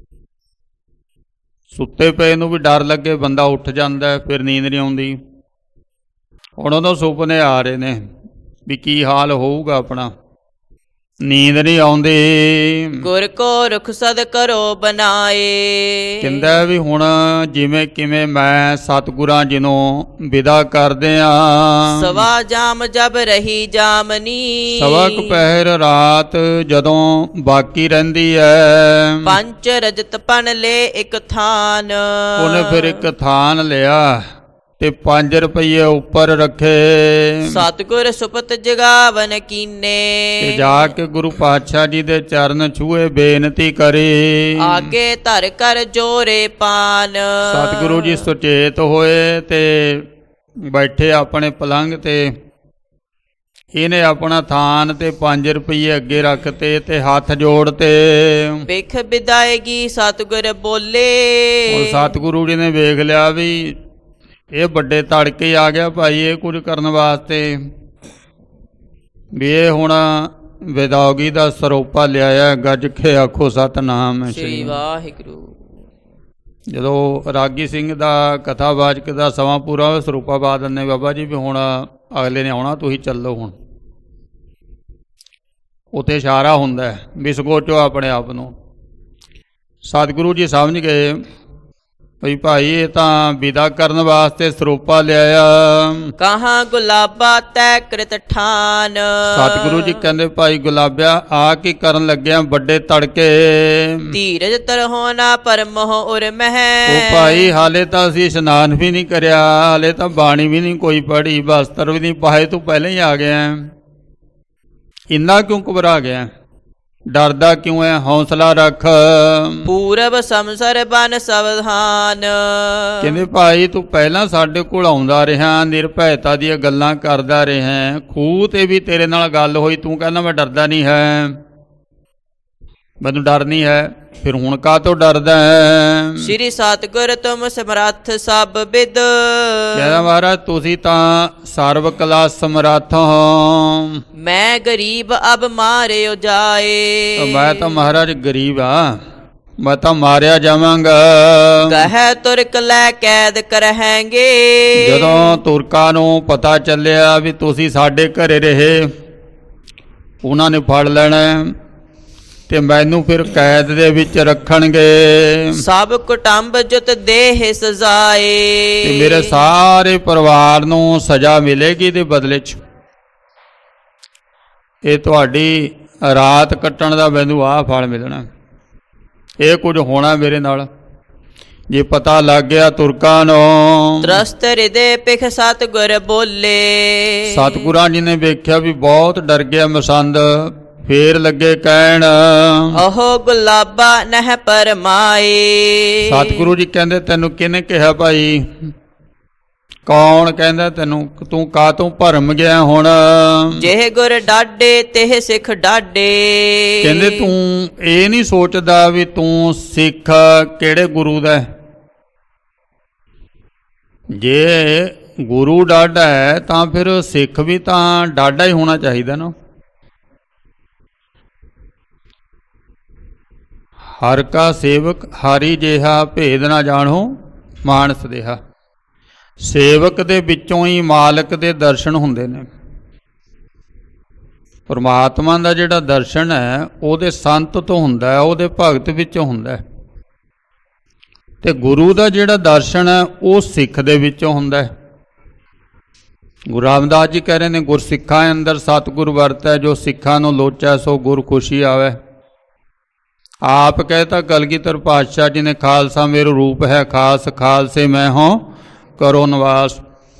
ਸੁੱਤੇ ਪਏ ਨੂੰ ਵੀ ਡਰ ਲੱਗੇ, ਬੰਦਾ ਉੱਠ ਜਾਂਦਾ, ਫਿਰ ਨੀਂਦ ਨਹੀਂ ਆਉਂਦੀ। ਹੁਣ ਉਦੋਂ ਸੁਪਨੇ ਆ ਰਹੇ ਨੇ ਵੀ ਕੀ ਹਾਲ ਹੋਊਗਾ ਆਪਣਾ, ਨੀਂਦ ਨਹੀਂ ਆਉਂਦੀ। ਗੁਰ ਕੋ ਰੁਖਸਦ ਕਰੋ ਬਨਾਏ। ਕਹਿੰਦਾ ਵੀ ਹੁਣ ਜਿਵੇਂ ਕਿਵੇਂ ਮੈਂ ਸਤਿਗੁਰਾਂ ਜੀ ਨੂੰ ਵਿਦਾ ਕਰਦੇ ਆ। ਸਵਾ ਜਾਮ ਜਬ ਰਹੀ ਜਾਮਨੀ। ਸਵਾ ਕੁ ਪਹਿਰ ਰਾਤ ਜਦੋਂ ਬਾਕੀ ਰਹਿੰਦੀ ਹੈ। ਪੰਜ ਰਜਤ ਪਨ ਲੈ ਇੱਕ ਥਾਨ। ਉਹਨੇ ਫਿਰ ਇੱਕ ਥਾਨ ਲਿਆ ਤੇ ਪੰਜ ਰੁਪਈਏ ਉੱਪਰ ਰੱਖੇ। ਸਤਿਗੁਰ ਸੁਪਤ ਜਗਾਵਨ ਕੀਨੇ। ਤੇ ਜਾ ਕੇ ਗੁਰੂ ਪਾਤਸ਼ਾਹ ਜੀ ਦੇ ਚਰਨ ਛੂਏ ਬੇਨਤੀ ਕਰੀ। ਆਗੇ ਧਰ ਕਰ ਜੋਰੇ ਪਾਨ। ਸਤਿਗੁਰੂ ਜੀ ਸੁਚੇਤ ਹੋਏ ਤੇ ਬੈਠੇ ਆਪਣੇ ਪਲੰਗ ਤੇ। ਇਹਨੇ ਆਪਣਾ ਥਾਨ ਤੇ ਪੰਜ ਰੁਪਈਏ ਅੱਗੇ ਰੱਖਤੇ ਤੇ ਹੱਥ ਜੋੜਤੇ। ਵੇਖ ਵਿਦਾਇਗੀ ਸਤਿਗੁਰ ਬੋਲੇ। ਹੁਣ ਸਤਿਗੁਰੂ ਜੀ ਨੇ ਵੇਖ ਲਿਆ ਵੀ ਇਹ ਵੱਡੇ ਤੜਕੇ ਆ ਗਿਆ ਭਾਈ, ਇਹ ਕੁਝ ਕਰਨ ਵਾਸਤੇ ਵੀ ਇਹ ਹੁਣ ਵਿਦਾਇਗੀ ਦਾ ਸਰੋਪਾ ਲਿਆਇਆ। ਗੱਜ ਕੇ ਆਖੋ ਸਤਿਨਾਮ ਸ੍ਰੀ ਵਾਹਿਗੁਰੂ। ਜਦੋਂ ਰਾਗੀ ਸਿੰਘ ਦਾ ਕਥਾਵਾਚਕ ਦਾ ਸਮਾਂ ਪੂਰਾ ਹੋਇਆ, ਸਰੂਪਾ ਪਾ ਦਿੰਦੇ ਬਾਬਾ ਜੀ ਵੀ ਹੁਣ ਅਗਲੇ ਨੇ ਆਉਣਾ, ਤੁਸੀਂ ਚੱਲੋ। ਹੁਣ ਉੱਥੇ ਇਸ਼ਾਰਾ ਹੁੰਦਾ ਵੀ ਸਗੋਚੋ ਆਪਣੇ ਆਪ ਨੂੰ। ਸਤਿਗੁਰੂ ਜੀ ਸਮਝ ਗਏ ਭਈ ਭਾਈ ਇਹ ਤਾਂ ਵਿਦਾ ਕਰਨ ਵਾਸਤੇ ਸਰੂਪਾ ਲਿਆਇਆ। ਕਹਾਂ ਗੁਲਾਬਾ ਤੈ ਕ੍ਰਿਤ ਠਾਨ। ਸਤਿਗੁਰੂ ਜੀ ਕਹਿੰਦੇ ਭਾਈ ਗੁਲਾਬਿਆ ਆ ਕੀ ਕਰਨ ਲੱਗਿਆ ਵੱਡੇ ਤੜਕੇ। ਧੀਰਜ ਤਰਹੁ ਨਾ ਪਰਮਹੁ ਉਰ ਮਹਿ। ਉਹ ਭਾਈ ਹਾਲੇ ਤਾਂ ਅਸੀਂ ਇਸ਼ਨਾਨ ਵੀ ਨਹੀਂ ਕਰਿਆ, ਹਾਲੇ ਤਾਂ ਬਾਣੀ ਵੀ ਨਹੀਂ ਕੋਈ ਪੜ੍ਹੀ, ਬਸਤਰ ਵੀ ਨਹੀਂ ਪਾਏ, ਤੂੰ ਪਹਿਲਾਂ ਹੀ ਆ ਗਿਆ। ਇੰਨਾ ਕਿਉਂ ਘਬਰਾ ਗਿਆ, ਡਰਦਾ ਕਿਉਂ ਹੈ? ਹੌਸਲਾ ਰੱਖ। ਪੂਰਬ ਸਮਸਰ ਬਨ ਸਵਧਾਨ। ਕਹਿੰਦੇ ਭਾਈ ਤੂੰ ਪਹਿਲਾਂ ਸਾਡੇ ਕੋਲ ਆਉਂਦਾ ਰਿਹਾ, ਨਿਰਭੈਤਾ ਦੀਆਂ ਗੱਲਾਂ ਕਰਦਾ ਰਿਹਾ, ਖੂਹ ਤੇ ਵੀ ਤੇਰੇ ਨਾਲ ਗੱਲ ਹੋਈ, ਤੂੰ ਕਹਿੰਦਾ ਮੈਂ ਡਰਦਾ ਨਹੀਂ ਹੈ, ਮੈਨੂੰ ਡਰ ਨਹੀਂ ਹੈ, ਫਿਰ ਹੁਣ ਕਾਹਤੋਂ ਡਰਦਾ ਹੈ? ਸ਼੍ਰੀ ਸਤਿਗੁਰ ਤੁਮ ਸਮਰੱਥ ਸਭ ਬਿਦ। ਕਹਿੰਦਾ ਮਹਾਰਾਜ ਤੁਸੀਂ ਤਾਂ ਸਰਬ ਕਲਾ ਸਮਰੱਥ ਹੋ। ਮੈਂ ਗਰੀਬ ਅਬ ਮਾਰਿਓ ਜਾਏ। ਮੈਂ ਤਾਂ ਮਹਾਰਾਜ ਗਰੀਬ ਆ, ਮੈਂ ਤਾਂ ਮਾਰਿਆ ਜਾਵਾਂਗਾ। ਕਹੈ ਤੁਰਕ ਲੈ ਕੈਦ ਕਰਹਿਗੇ। ਜਦੋਂ ਤੁਰਕਾਂ ਨੂੰ ਪਤਾ ਚੱਲਿਆ ਵੀ ਤੁਸੀਂ ਸਾਡੇ ਘਰੇ ਰਹੇ, ਉਹਨਾਂ ਨੇ ਫੜ ਲੈਣਾ ਤੇ ਮੈਨੂੰ ਫਿਰ ਕੈਦ ਦੇ ਵਿੱਚ ਰੱਖਣਗੇ। ਸਭ ਕੁਟੰਬ ਜੁਤ ਦੇਹ ਸਜ਼ਾਏ। ਤੇ ਮੇਰੇ ਸਾਰੇ ਪਰਿਵਾਰ ਨੂੰ ਸਜ਼ਾ ਮਿਲੇਗੀ ਦੇ ਬਦਲੇ 'ਚ। ਇਹ ਤੁਹਾਡੀ ਰਾਤ ਕੱਟਣ ਦਾ ਮੈਨੂੰ ਆਹ ਫਲ ਮਿਲਣਾ, ਇਹ ਕੁਝ ਹੋਣਾ ਮੇਰੇ ਨਾਲ। ਜੇ ਪਤਾ ਲੱਗ ਗਿਆ ਤੁਰਕਾਂ ਨੂੰ। ਤਰਸਤ ਹਿਰਦੇ ਪਿਖ ਸਤਿਗੁਰ ਬੋਲੇ। ਸਤਿਗੁਰਾਂ ਜੀ ਨੇ ਵੇਖਿਆ ਵੀ ਬਹੁਤ ਡਰ ਗਿਆ ਮਸੰਦ, ਫੇਰ ਲੱਗੇ ਕਹਿਣ ਉਹ ਗੁਲਾਬਾ ਨਹਿ ਪਰਮਾਏ। ਸਤਿਗੁਰੂ ਜੀ ਕਹਿੰਦੇ ਤੈਨੂੰ ਕਿਹਨੇ ਕਿਹਾ ਭਾਈ? ਕੌਣ ਕਹਿੰਦਾ ਤੈਨੂੰ? ਤੂੰ ਕਾਹਤੋਂ ਭਰਮ ਗਿਆ ਹੁਣ? ਜਿਹੇ ਗੁਰ ਡਾਡੇ ਤਿਹ ਸਿੱਖ ਡਾਡੇ। ਕਹਿੰਦੇ ਤੂੰ ਇਹ ਨਹੀਂ ਸੋਚਦਾ ਵੀ ਤੂੰ ਸਿੱਖ ਕਿਹੜੇ ਗੁਰੂ ਦਾ? ਜੇ ਗੁਰੂ ਡਾਢਾ ਹੈ ਤਾਂ ਫਿਰ ਸਿੱਖ ਵੀ ਤਾਂ ਡਾਢਾ ਹੀ ਹੋਣਾ ਚਾਹੀਦਾ ਨਾ। ਹਰ ਕਾ ਸੇਵਕ ਹਾਰੀ ਜਿਹਾ ਭੇਦ ਨਾ ਜਾਣੋ ਮਾਨਸ ਦੇਹਾ। ਸੇਵਕ ਦੇ ਵਿੱਚੋਂ ਹੀ ਮਾਲਕ ਦੇ ਦਰਸ਼ਨ ਹੁੰਦੇ ਨੇ। ਪਰਮਾਤਮਾ ਦਾ ਜਿਹੜਾ ਦਰਸ਼ਨ ਹੈ ਉਹਦੇ ਸੰਤ ਤੋਂ ਹੁੰਦਾ ਹੈ, ਉਹਦੇ ਭਗਤ ਵਿੱਚੋਂ ਹੁੰਦਾ ਹੈ। ਤੇ ਗੁਰੂ ਦਾ ਜਿਹੜਾ ਦਰਸ਼ਨ ਹੈ ਉਹ ਸਿੱਖ ਦੇ ਵਿੱਚੋਂ ਹੁੰਦਾ ਹੈ। ਗੁਰੂ ਰਾਮਦਾਸ ਜੀ ਕਹਿ ਰਹੇ ਨੇ ਗੁਰਸਿੱਖਾਂ ਅੰਦਰ ਸਤਿਗੁਰ ਵਰਤੈ, ਜੋ ਸਿੱਖਾਂ ਨੂੰ ਲੋਚੈ ਸੋ ਗੁਰ ਖੁਸ਼ੀ ਆਵੇ। ਆਪ ਕਹਿਤਾ ਕਲਗੀਧਰ ਪਾਤਸ਼ਾਹ ਜੀ ਨੇ ਖਾਲਸਾ ਮੇਰਾ ਰੂਪ ਹੈ ਖਾਸ, ਖਾਲਸੇ ਮੈਂ ਹੋਂ ਕਰੋ ਨਿਵਾਸ।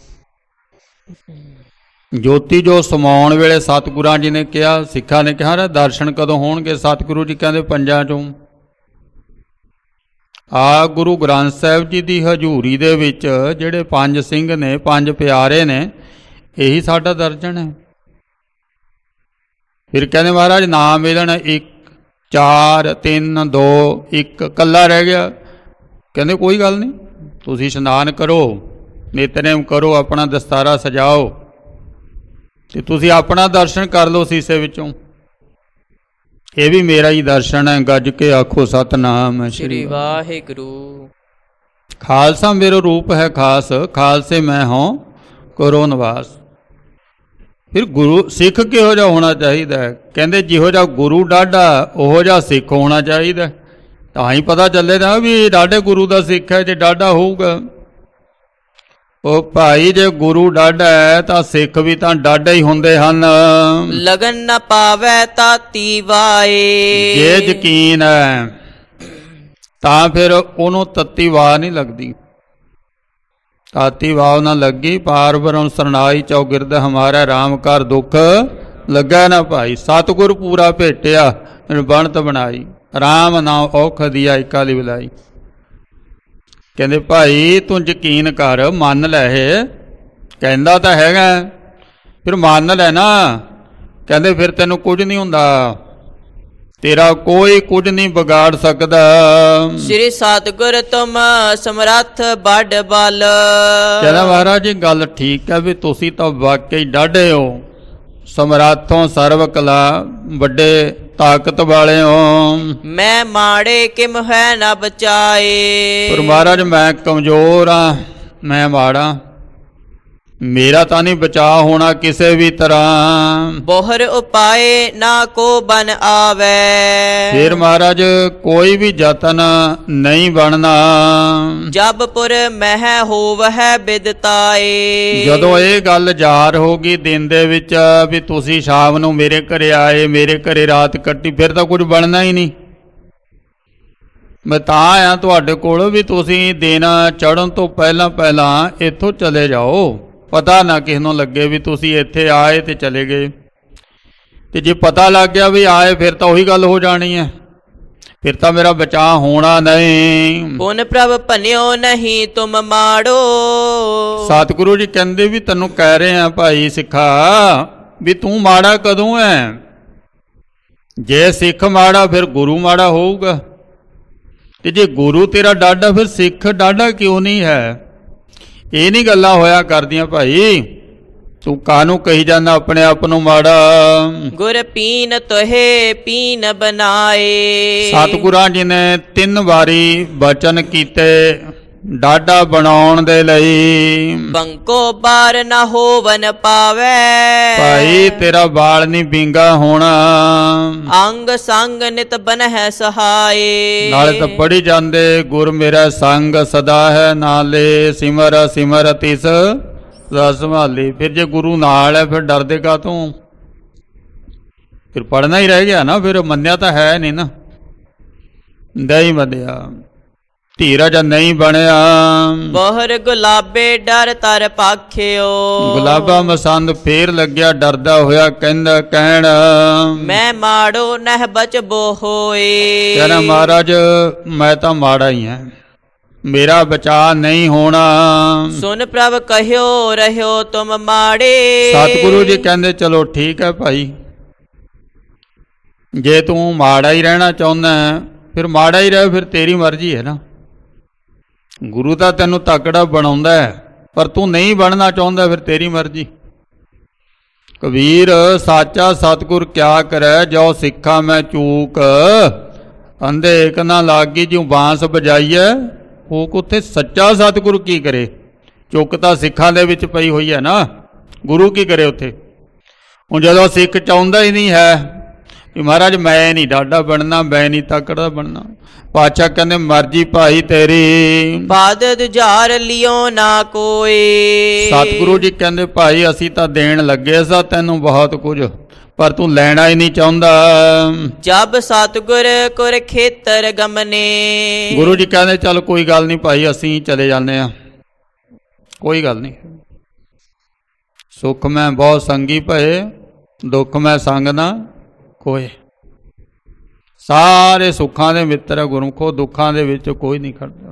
ਜੋਤੀ ਜੋ ਸਮਾਉਣ ਵੇਲੇ ਸਤਿਗੁਰਾਂ ਜੀ ਨੇ ਕਿਹਾ, ਸਿੱਖਾਂ ਨੇ ਕਿਹਾ ਦਰਸ਼ਨ ਕਦੋਂ ਹੋਣਗੇ? ਸਤਿਗੁਰੂ ਜੀ ਕਹਿੰਦੇ ਪੰਜਾਂ ਚੋਂ। ਆ ਗੁਰੂ ਗ੍ਰੰਥ ਸਾਹਿਬ ਜੀ ਦੀ ਹਜ਼ੂਰੀ ਦੇ ਵਿੱਚ ਜਿਹੜੇ ਪੰਜ ਸਿੰਘ ਨੇ, ਪੰਜ ਪਿਆਰੇ ਨੇ, ਇਹੀ ਸਾਡਾ ਦਰਸ਼ਨ ਹੈ। ਫਿਰ ਕਹਿੰਦੇ ਮਹਾਰਾਜ ਨਾਮ ਮਿਲਣ ਇੱਕ, ਚਾਰ, ਤਿੰਨ, ਦੋ, ਇੱਕ, ਇਕੱਲਾ ਰਹਿ ਗਿਆ। ਕਹਿੰਦੇ ਕੋਈ ਗੱਲ ਨਹੀਂ, ਤੁਸੀਂ ਇਸ਼ਨਾਨ ਕਰੋ, ਨਿਤਨੇਮ ਕਰੋ, ਆਪਣਾ ਦਸਤਾਰਾ ਸਜਾਓ ਤੇ ਤੁਸੀਂ ਆਪਣਾ ਦਰਸ਼ਨ ਕਰ ਲਓ ਸ਼ੀਸ਼ੇ ਵਿੱਚੋਂ। ਇਹ ਵੀ ਮੇਰਾ ਹੀ ਦਰਸ਼ਨ ਹੈ। ਗੱਜ ਕੇ ਆਖੋ ਸਤਨਾਮ ਸ਼੍ਰੀ ਵਾਹਿਗੁਰੂ। ਖਾਲਸਾ ਮੇਰਾ ਰੂਪ ਹੈ ਖਾਸ, ਖਾਲਸੇ ਮੈਂ ਹੋਂ ਕਰੋ ਨਿਵਾਸ। ਫਿਰ ਗੁਰੂ ਸਿੱਖ ਕਿਹੋ ਜਿਹਾ ਹੋਣਾ ਚਾਹੀਦਾ ਹੈ? ਕਹਿੰਦੇ ਜਿਹੋ ਜਿਹਾ ਗੁਰੂ ਡਾਢਾ ਉਹੋ ਜਿਹਾ ਸਿੱਖ ਹੋਣਾ ਚਾਹੀਦਾ। ਤਾਂ ਹੀ ਪਤਾ ਚੱਲੇਗਾ ਵੀ ਡਾਢੇ ਗੁਰੂ ਦਾ ਸਿੱਖ ਹੈ ਜੇ ਡਾਢਾ ਹੋਊਗਾ। ਉਹ ਭਾਈ ਜੇ ਗੁਰੂ ਡਾਢਾ ਹੈ ਤਾਂ ਸਿੱਖ ਵੀ ਤਾਂ ਡਾਢਾ ਹੀ ਹੁੰਦੇ ਹਨ। ਲਗਨ ਨਾ ਪਾਵੈ ਤਾਤੀ ਵਾਏ। ਜੇ ਯਕੀਨ ਹੈ ਤਾਂ ਫਿਰ ਉਹਨੂੰ ਤੱਤੀ ਵਾਹ ਨਹੀਂ ਲੱਗਦੀ। ਤਾਤੀ ਵਾਹ ਨਾ ਲੱਗੀ ਪਾਰ ਬਰਮ ਸਰਨਾਈ ਚੌਗਿਰਦ ਹਮਾਰਾ ਰਾਮ ਕਰ ਦੁੱਖ ਲੱਗਾ ਨਾ ਭਾਈ। ਸਤਿਗੁਰ ਪੂਰਾ ਭੇਟਿਆ ਬਣਤ ਬਣਾਈ, ਰਾਮ ਨਾਮ ਔਖ ਦੀਆ ਇਕਾ ਲਈ ਬੁਲਾਈ। ਕਹਿੰਦੇ ਭਾਈ ਤੂੰ ਯਕੀਨ ਕਰ, ਮੰਨ ਲੈ। ਇਹ ਕਹਿੰਦਾ ਤਾਂ ਹੈਗਾ, ਫਿਰ ਮੰਨ ਲੈ ਨਾ। ਕਹਿੰਦੇ ਫਿਰ ਤੈਨੂੰ ਕੁਝ ਨਹੀਂ ਹੁੰਦਾ, ਤੇਰਾ ਕੋਈ ਕੁਝ ਨਹੀਂ ਵਿਗਾੜ ਸਕਦਾ। ਸ੍ਰੀ ਸਤਿਗੁਰ ਤੁਮ ਸਮਰੱਥ ਬੜ ਬਲ। ਕਹਿੰਦਾ ਮਹਾਰਾਜ ਜੀ ਗੱਲ ਠੀਕ ਹੈ ਵੀ ਤੁਸੀਂ ਤਾਂ ਵਾਕਈ ਡਾਢੇ ਹੋ, ਸਮਰੱਥੋਂ ਸਰਵ ਕਲਾ, ਵੱਡੇ ਤਾਕਤ ਵਾਲੇ ਹੋ। ਮੈਂ ਮਾੜੇ ਕਿਮ ਹੈ ਨਾ ਬਚਾਏ। ਪਰ ਮਹਾਰਾਜ ਮੈਂ ਕਮਜ਼ੋਰ ਹਾਂ, ਮੈਂ ਮਾੜਾ, ਮੇਰਾ ਤਾਂ ਨਹੀਂ ਬਚਾਅ ਹੋਣਾ ਕਿਸੇ ਵੀ ਤਰ੍ਹਾਂ। ਬੋਹਰ ਉਪਾਏ ਨਾ ਕੋ ਬਨ ਆਵੇ। ਫਿਰ ਮਹਾਰਾਜ ਕੋਈ ਵੀ ਯਤਨ ਨਹੀਂ ਬਣਨਾ। ਜਬ ਪੁਰ ਮਹਿ ਹੋਵਹਿ ਬਿਦਤਾਏ। ਜਦੋਂ ਇਹ ਗੱਲ ਜ਼ਾਹਰ ਹੋ ਗਈ ਦਿਨ ਦੇ ਵਿੱਚ ਵੀ ਤੁਸੀਂ ਸ਼ਾਮ ਨੂੰ ਮੇਰੇ ਘਰੇ ਆਏ, ਮੇਰੇ ਘਰੇ ਰਾਤ ਕੱਟੀ, ਫਿਰ ਤਾਂ ਕੁਝ ਬਣਨਾ ਹੀ ਨਹੀਂ। ਮੈਂ ਤਾਂ ਆਇਆ ਤੁਹਾਡੇ ਕੋਲ ਵੀ ਤੁਸੀਂ ਦਿਨ ਚੜ੍ਹਨ ਤੋਂ ਪਹਿਲਾਂ ਪਹਿਲਾਂ ਇੱਥੋਂ ਚਲੇ ਜਾਓ, ਪਤਾ ਨਾ ਕਿਸੇ ਨੂੰ ਲੱਗੇ ਵੀ ਤੁਸੀਂ ਇੱਥੇ ਆਏ ਤੇ ਚਲੇ ਗਏ। ਤੇ ਜੇ ਪਤਾ ਲੱਗ ਗਿਆ ਵੀ ਆਏ ਫਿਰ ਤਾਂ ਉਹੀ ਗੱਲ ਹੋ ਜਾਣੀ ਹੈ, ਫਿਰ ਤਾਂ ਮੇਰਾ ਬਚਾਅ ਹੋਣਾ ਨਹੀਂ। ਪੁਨ ਪ੍ਰਭ ਭਨਿਓ ਨਹੀਂ ਤੁਮ ਮਾੜੋ। ਸਤਿਗੁਰੂ ਜੀ ਕਹਿੰਦੇ ਵੀ ਤੈਨੂੰ ਕਹਿ ਰਹੇ ਆ ਭਾਈ ਸਿੱਖਾ ਵੀ ਤੂੰ ਮਾੜਾ ਕਦੋਂ ਹੈ? ਜੇ ਸਿੱਖ ਮਾੜਾ ਫਿਰ ਗੁਰੂ ਮਾੜਾ ਹੋਊਗਾ, ਤੇ ਜੇ ਗੁਰੂ ਤੇਰਾ ਡਾਢਾ ਫਿਰ ਸਿੱਖ ਡਾਢਾ ਕਿਉਂ ਨਹੀਂ ਹੈ? ਇਹ ਨਹੀਂ ਗੱਲਾਂ ਹੋਇਆ ਕਰਦੀਆਂ ਭਾਈ। ਤੂੰ ਕਾਹਨੂੰ ਕਹੀ ਜਾਂਦਾ ਆਪਣੇ ਆਪ ਨੂੰ ਮਾੜਾ? ਗੁਰ ਪੀਨ ਤੋਹੇ ਪੀਨ ਬਨਾਏ। ਸਤਿਗੁਰਾਂ ਜੀ ਨੇ ਤਿੰਨ ਵਾਰੀ ਬਚਨ ਕੀਤੇ ਡਾਢਾ ਬਣਾਉਣ ਦੇ ਲਈ। ਬੰਕੋ ਬਾਰ ਨਾ ਹੋਵਨ ਪਾਵੇ। ਭਾਈ ਤੇਰਾ ਬਾਲ ਨਹੀਂ ਵਿੰਗਾ ਹੋਣਾ। ਅੰਗ ਸੰਗ ਨਿਤ ਬਨਹਿ ਸਹਾਏ। ਨਾਲੇ ਤਾਂ ਪੜੀ ਜਾਂਦੇ ਗੁਰ ਮੇਰਾ ਸੰਗ ਸਦਾ ਹੈ, ਨਾਲੇ ਸਿਮਰ ਸਿਮਰ ਤਿਸ ਰਸ ਸੰਭਾਲੀ। ਫਿਰ ਜੇ ਗੁਰੂ ਨਾਲ ਹੈ ਫਿਰ ਡਰਦੇ ਕਾਹਤੋਂ? ਫਿਰ ਪੜਨਾ ਹੀ ਰਹਿ ਗਿਆ ਨਾ, ਫਿਰ ਮੰਨਿਆ ਤਾਂ ਹੈ ਨਹੀਂ ਨਾ, ਨਹੀਂ ਮੰਨਿਆ। ਧੀਰਜ ਨਹੀਂ ਬਣਿਆ। ਬੋਹਰ ਗੁਲਾਬੇ ਡਰ ਤਰ ਪਾਖਿਓ। ਗੁਲਾਬਾ ਮਸੰਦ ਫੇਰ ਲੱਗਿਆ ਡਰਦਾ ਹੋਇਆ, ਕਹਿੰਦਾ ਕਹਿਣ ਮੈਂ ਮਾੜੋ ਨਹਿ ਬਚਬੋ ਹੋਏ। ਕਹਿੰਦਾ ਮਹਾਰਾਜ ਮੈਂ ਤਾਂ ਮਾੜਾ ਹੀ ਹਾਂ, ਮੇਰਾ ਬਚਾ ਨਹੀਂ ਹੋਣਾ। ਸੁਨ ਪ੍ਰਭ ਕਹਿਓ ਰਹਿਓ ਤੁਮ ਮਾੜੇ। ਸਤਿਗੁਰੂ ਜੀ ਕਹਿੰਦੇ ਚਲੋ ਠੀਕ ਹੈ ਭਾਈ, ਜੇ ਤੂੰ ਮਾੜਾ ਹੀ ਰਹਿਣਾ ਚਾਹੁੰਦਾ ਫਿਰ ਮਾੜਾ ਹੀ ਰਹਿ, ਫਿਰ ਤੇਰੀ ਮਰਜ਼ੀ ਹੈ ਨਾ। ਗੁਰੂ ਤਾਂ ਤੈਨੂੰ ਤਕੜਾ ਬਣਾਉਂਦਾ ਹੈ, ਪਰ ਤੂੰ ਨਹੀਂ ਬਣਨਾ ਚਾਹੁੰਦਾ, ਫਿਰ ਤੇਰੀ ਮਰਜ਼ੀ। ਕਬੀਰ ਸਾਚਾ ਸਤਿਗੁਰ ਕਿਆ ਕਰੈ, ਜੋ ਸਿੱਖਾ ਮੈਂ ਚੂਕ ਅੰਧੇ ਇੱਕ ਨਾ ਲਾਗੀ ਜਿਉ ਬਾਂਸ ਵਜਾਈਐ। ਉਹ ਉੱਥੇ ਸੱਚਾ ਸਤਿਗੁਰੂ ਕੀ ਕਰੇ, ਚੁੱਕ ਤਾਂ ਸਿੱਖਾਂ ਦੇ ਵਿੱਚ ਪਈ ਹੋਈ ਹੈ ਨਾ, ਗੁਰੂ ਕੀ ਕਰੇ ਉੱਥੇ। ਹੁਣ ਜਦੋਂ ਸਿੱਖ ਚਾਹੁੰਦਾ ਹੀ ਨਹੀਂ ਹੈ ਵੀ ਮਹਾਰਾਜ ਮੈਂ ਨਹੀਂ ਡਾਢਾ ਬਣਨਾ, ਮੈਂ ਨਹੀਂ ਤਕੜਾ ਬਣਨਾ, ਪਾਤਸ਼ਾਹ ਕਹਿੰਦੇ ਮਰਜ਼ੀ ਭਾਈ ਤੇਰੀ, ਬਾਦ ਦੁਝਾਰ ਲਿਓ ਨਾ ਕੋਈ। ਸਤਿਗੁਰੂ ਜੀ ਕਹਿੰਦੇ ਭਾਈ ਅਸੀਂ ਤਾਂ ਦੇਣ ਲੱਗੇ ਸਾਂ ਤੈਨੂੰ ਬਹੁਤ ਕੁਝ, ਪਰ ਤੂੰ ਲੈਣਾ ਹੀ ਨਹੀਂ ਚਾਹੁੰਦਾ। ਜਬ ਸਤਿਗੁਰ ਕੁਰ ਖੇਤਰ ਗਮਨੇ। ਗੁਰੂ ਜੀ ਕਹਿੰਦੇ ਚੱਲ ਕੋਈ ਗੱਲ ਨਹੀਂ ਭਾਈ, ਅਸੀਂ ਚਲੇ ਜਾਂਦੇ ਹਾਂ, ਕੋਈ ਗੱਲ ਨਹੀਂ। ਸੁਖ ਮੈਂ ਬਹੁਤ ਸੰਗੀ ਭਏ, ਦੁੱਖ ਮੈਂ ਸੰਗ ਨਾ ਕੋਏ। ਸਾਰੇ ਸੁੱਖਾਂ ਦੇ ਮਿੱਤਰ ਹੈ ਗੁਰਮੁਖੋ, ਦੁੱਖਾਂ ਦੇ ਵਿੱਚ ਕੋਈ ਨਹੀਂ ਖੜਦਾ।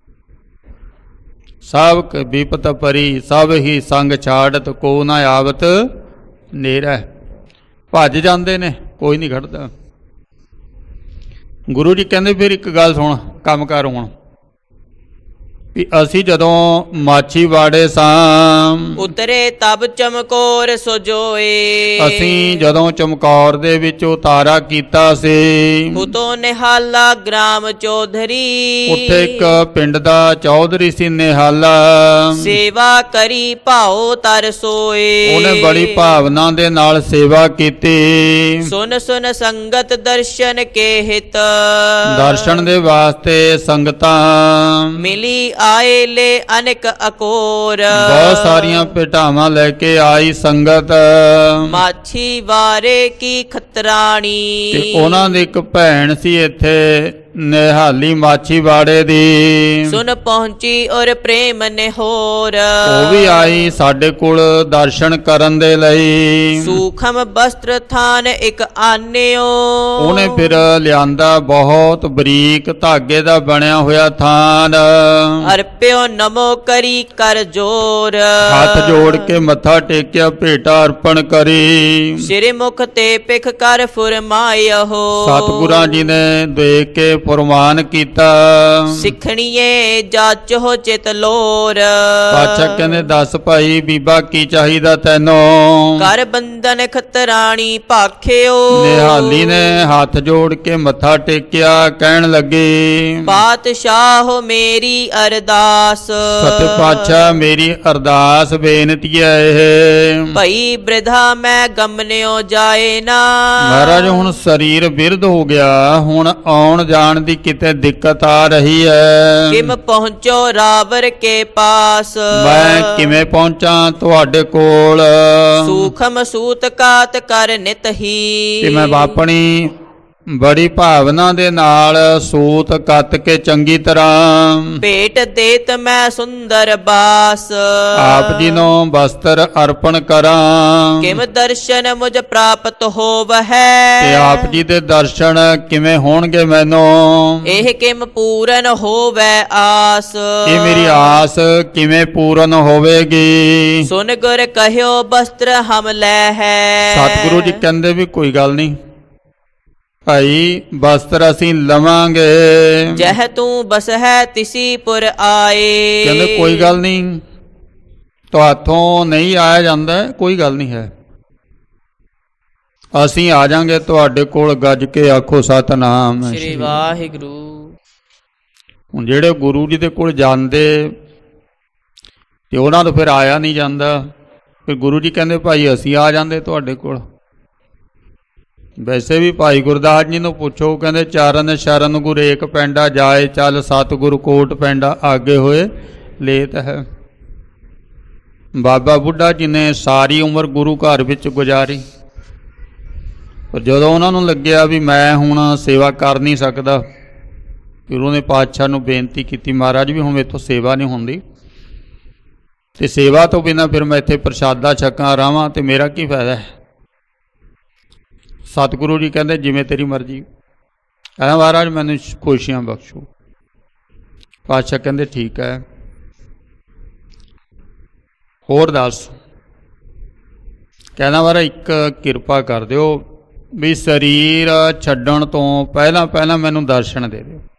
ਸਭ ਵਿਪਤ ਪਰੀ ਸਭ ਹੀ ਸੰਗ ਛਾੜਤ, ਕੋ ਨਾ ਆਵਤ ਨੇਰਾ। ਭੱਜ ਜਾਂਦੇ ਨੇ, ਕੋਈ ਨਹੀਂ ਖੜਦਾ। ਗੁਰੂ ਜੀ ਕਹਿੰਦੇ ਫਿਰ ਇੱਕ ਗੱਲ ਸੁਣ, ਕੰਮ ਕਰ ਹੁਣ ਵੀ ਅਸੀਂ ਜਦੋਂ ਮਾਛੀਵਾੜੇ ਸਾਂ, ਉਤਰੇ ਤਬ ਚਮਕੌਰ ਸੋਜੋਏ। ਅਸੀਂ ਜਦੋਂ ਚਮਕੌਰ ਦੇ ਵਿੱਚ ਉਤਾਰਾ ਕੀਤਾ ਸੀ, ਉਤੋਂ ਨਿਹਾਲਾ ਗ੍ਰਾਮ ਚੌਧਰੀ। ਉੱਥੇ ਇੱਕ ਪਿੰਡ ਦਾ ਚੌਧਰੀ ਸੀ ਨਿਹਾਲਾ, ਸੇਵਾ ਕਰੀ ਭਾਉ ਤਰ ਸੋਏ। ਉਹਨੇ ਬੜੀ ਭਾਵਨਾ ਦੇ ਨਾਲ ਸੇਵਾ ਕੀਤੀ। ਸੁਨ ਸੁਨ ਸੰਗਤ ਦਰਸ਼ਨ ਕੇ ਹਿਤ, ਦਰਸ਼ਨ ਦੇ ਵਾਸਤੇ ਸੰਗਤਾਂ ਮਿਲੀ ਆਏ ਲੈ ਅਨੇਕ ਅਕੋਰ। ਬਹੁਤ ਸਾਰੀਆਂ ਭੇਟਾਵਾਂ ਲੈ ਕੇ ਆਈ ਸੰਗਤ। ਮਾਛੀ ਵਾਰੇ ਕੀ ਖਤਰਾਣੀ। ਤੇ ਉਹਨਾਂ ਦੀ ਇੱਕ ਭੈਣ ਸੀ ਇੱਥੇ ਨਿਹਾਲੀ ਮਾਛੀਵਾੜੇ ਦੀ। ਸੁਨ ਪਹੁੰਚੀ ਔਰ ਪ੍ਰੇਮ ਨੇ ਹੋਰ। ਉਹ ਵੀ ਆਈ ਸਾਡੇ ਕੋਲ ਦਰਸ਼ਨ ਕਰਨ ਦੇ ਲਈ। ਸੂਖਮ ਬਸਤਰ ਥਾਨ ਇੱਕ ਆਨਿਓ। ਉਹਨੇ ਫਿਰ ਲਿਆਂਦਾ ਬਹੁਤ ਬਰੀਕ ਧਾਗੇ ਦਾ ਬਣਿਆ ਹੋਇਆ ਥਾਨ। ਅਰਪਿਓ ਨਮੋ ਕਰੀ ਕਰ ਜੋਰ। ਹੱਥ ਜੋੜ ਕੇ ਮੱਥਾ ਟੇਕਿਆ, ਭੇਟਾ ਅਰਪਣ ਕਰੀ। ਸਿਰ ਮੁਖ ਤੇ ਪਿਖ ਕਰ ਫੁਰਮਾਇਓ। ਸਤਿਗੁਰਾਂ ਜੀ ਨੇ ਦੇਖ ਕੇ ਫਰਮਾਨ ਕੀਤਾ, ਸਿੱਖਣੀਏ ਜਾਚੋ ਚਿਤ ਲੋਰ। ਪਾਤਸ਼ਾਹ ਕਹਿੰਦੇ ਦੱਸ ਭਾਈ ਬੀਬਾ ਕੀ ਚਾਹੀਦਾ ਤੈਨੂੰ। ਕਰ ਬੰਧਨ ਖਤਰਾਣੀ ਭਾਖਿਓ। ਨਿਹਾਲੀ ਨੇ ਹੱਥ ਜੋੜ ਕੇ ਮੱਥਾ ਟੇਕਿਆ, ਕਹਿਣ ਲੱਗੀ ਪਾਤਸ਼ਾਹ ਮੇਰੀ ਅਰਦਾਸ। ਸਤਿ ਪਾਤਸ਼ਾਹ ਮੇਰੀ ਅਰਦਾਸ ਬੇਨਤੀ ਹੈ ਇਹ। ਭਈ ਬ੍ਰਿਧਾ ਮੈਂ ਗਮਨਿਓ ਜਾਏ ਨਾ। ਮਹਾਰਾਜ ਹੁਣ ਸਰੀਰ ਬਿਰਧ ਹੋ ਗਿਆ, ਹੁਣ ਆਉਣ ਜਾਣ ਦੀ ਕਿਤੇ ਦਿੱਕਤ ਆ ਰਹੀ ਹੈ। ਕਿਮ ਪਹੁੰਚੋ ਰਾਵਰ ਕੇ ਪਾਸ। ਮੈਂ ਕਿਵੇਂ ਪਹੁੰਚਾਂ ਤੁਹਾਡੇ ਕੋਲ। ਸੂਖਮ ਸੂਤ ਕਾਤ ਕਰ ਨਿਤ ਹੀ। ਕਿ ਮੈਂ ਆਪਣੀ ਬੜੀ ਭਾਵਨਾ ਦੇ ਨਾਲ ਸੂਤ ਕੱਤ ਕੇ ਚੰਗੀ ਤਰ੍ਹਾਂ ਭੇਟ ਦੇਤ ਮੈਂ ਸੁੰਦਰ ਬਾਸ। ਆਪ ਜੀ ਨੂੰ ਵਸਤਰ ਅਰਪਣ ਕਰਾਂ। ਕਿਮ ਦਰਸ਼ਨ ਮੁਝ ਪ੍ਰਾਪਤ ਹੋਵਹਿ। ਤੇ ਆਪ ਜੀ ਦੇ ਦਰਸ਼ਨ ਕਿਵੇਂ ਹੋਣਗੇ ਮੈਨੂੰ। ਇਹ ਕਿਮ ਪੂਰਨ ਹੋਵੈ ਆਸ। ਇਹ ਮੇਰੀ ਆਸ ਕਿਵੇਂ ਪੂਰਨ ਹੋਵੇਗੀ। ਸੁਨ ਗੁਰ ਕਹਿਓ ਬਸਤਰ ਹਮ ਲੈ ਹੈ। ਸਤਿਗੁਰੂ ਜੀ ਕਹਿੰਦੇ ਵੀ ਕੋਈ ਗੱਲ ਨਹੀਂ ਭਾਈ, ਵਸਤਰ ਅਸੀਂ ਲਵਾਂਗੇ। ਜਹ ਤੂੰ ਬਸ ਹੈ ਤਿਸੀ ਪੁਰ ਆਏ। ਕਹਿੰਦੇ ਕੋਈ ਗੱਲ ਨਹੀਂ, ਤੁਹਾਥੋਂ ਨਹੀਂ ਆਇਆ ਜਾਂਦਾ, ਕੋਈ ਗੱਲ ਨਹੀਂ ਹੈ, ਅਸੀਂ ਆ ਜਾਾਂਗੇ ਤੁਹਾਡੇ ਕੋਲ। ਗੱਜ ਕੇ ਆਖੋ ਸਤਿਨਾਮ ਸ੍ਰੀ ਵਾਹਿਗੁਰੂ। ਹੁਣ ਜਿਹੜੇ ਗੁਰੂ ਜੀ ਦੇ ਕੋਲ ਜਾਂਦੇ ਤੇ ਉਹਨਾਂ ਤੋਂ ਫਿਰ ਆਇਆ ਨਹੀਂ ਜਾਂਦਾ, ਫਿਰ ਗੁਰੂ ਜੀ ਕਹਿੰਦੇ ਭਾਈ ਅਸੀਂ ਆ ਜਾਂਦੇ ਤੁਹਾਡੇ ਕੋਲ। ਵੈਸੇ ਵੀ ਭਾਈ ਗੁਰਦਾਸ ਜੀ ਨੂੰ ਪੁੱਛੋ, ਕਹਿੰਦੇ ਚਰਨ ਸ਼ਰਨ ਗੁਰ ਏਕ ਪੈਂਡਾ ਜਾਏ, ਚੱਲ ਸਤਿਗੁਰੂ ਕੋਟ ਪੈਂਡਾ ਆਗੇ ਹੋਏ ਲੇਤ ਹੈ। ਬਾਬਾ ਬੁੱਢਾ ਜੀ ਨੇ ਸਾਰੀ ਉਮਰ ਗੁਰੂ ਘਰ ਵਿੱਚ ਗੁਜ਼ਾਰੀ, ਪਰ ਜਦੋਂ ਉਹਨਾਂ ਨੂੰ ਲੱਗਿਆ ਵੀ ਮੈਂ ਹੁਣ ਸੇਵਾ ਕਰ ਨਹੀਂ ਸਕਦਾ, ਗੁਰੂ ਨੇ ਪਾਤਸ਼ਾਹ ਨੂੰ ਬੇਨਤੀ ਕੀਤੀ, ਮਹਾਰਾਜ ਵੀ ਹੁਣ ਮੇਰੇ ਤੋਂ ਸੇਵਾ ਨਹੀਂ ਹੁੰਦੀ, ਅਤੇ ਸੇਵਾ ਤੋਂ ਬਿਨਾਂ ਫਿਰ ਮੈਂ ਇੱਥੇ ਪ੍ਰਸ਼ਾਦਾ ਛਕਾਂ ਰਹਾਂ ਅਤੇ ਮੇਰਾ ਕੀ ਫਾਇਦਾ ਹੈ। ਸਤਿਗੁਰੂ ਜੀ ਕਹਿੰਦੇ ਜਿਵੇਂ ਤੇਰੀ ਮਰਜ਼ੀ। ਕਹਿੰਦਾ ਮਹਾਰਾਜ ਮੈਨੂੰ ਖੁਸ਼ੀਆਂ ਬਖਸ਼ੋ। ਪਾਤਸ਼ਾਹ ਕਹਿੰਦੇ ਠੀਕ ਹੈ, ਹੋਰ ਦੱਸ। ਕਹਿੰਦਾ ਮਹਾਰਾਜ ਇੱਕ ਕਿਰਪਾ ਕਰ ਦਿਓ ਵੀ ਸਰੀਰ ਛੱਡਣ ਤੋਂ ਪਹਿਲਾਂ ਪਹਿਲਾਂ ਮੈਨੂੰ ਦਰਸ਼ਨ ਦੇ ਦਿਓ।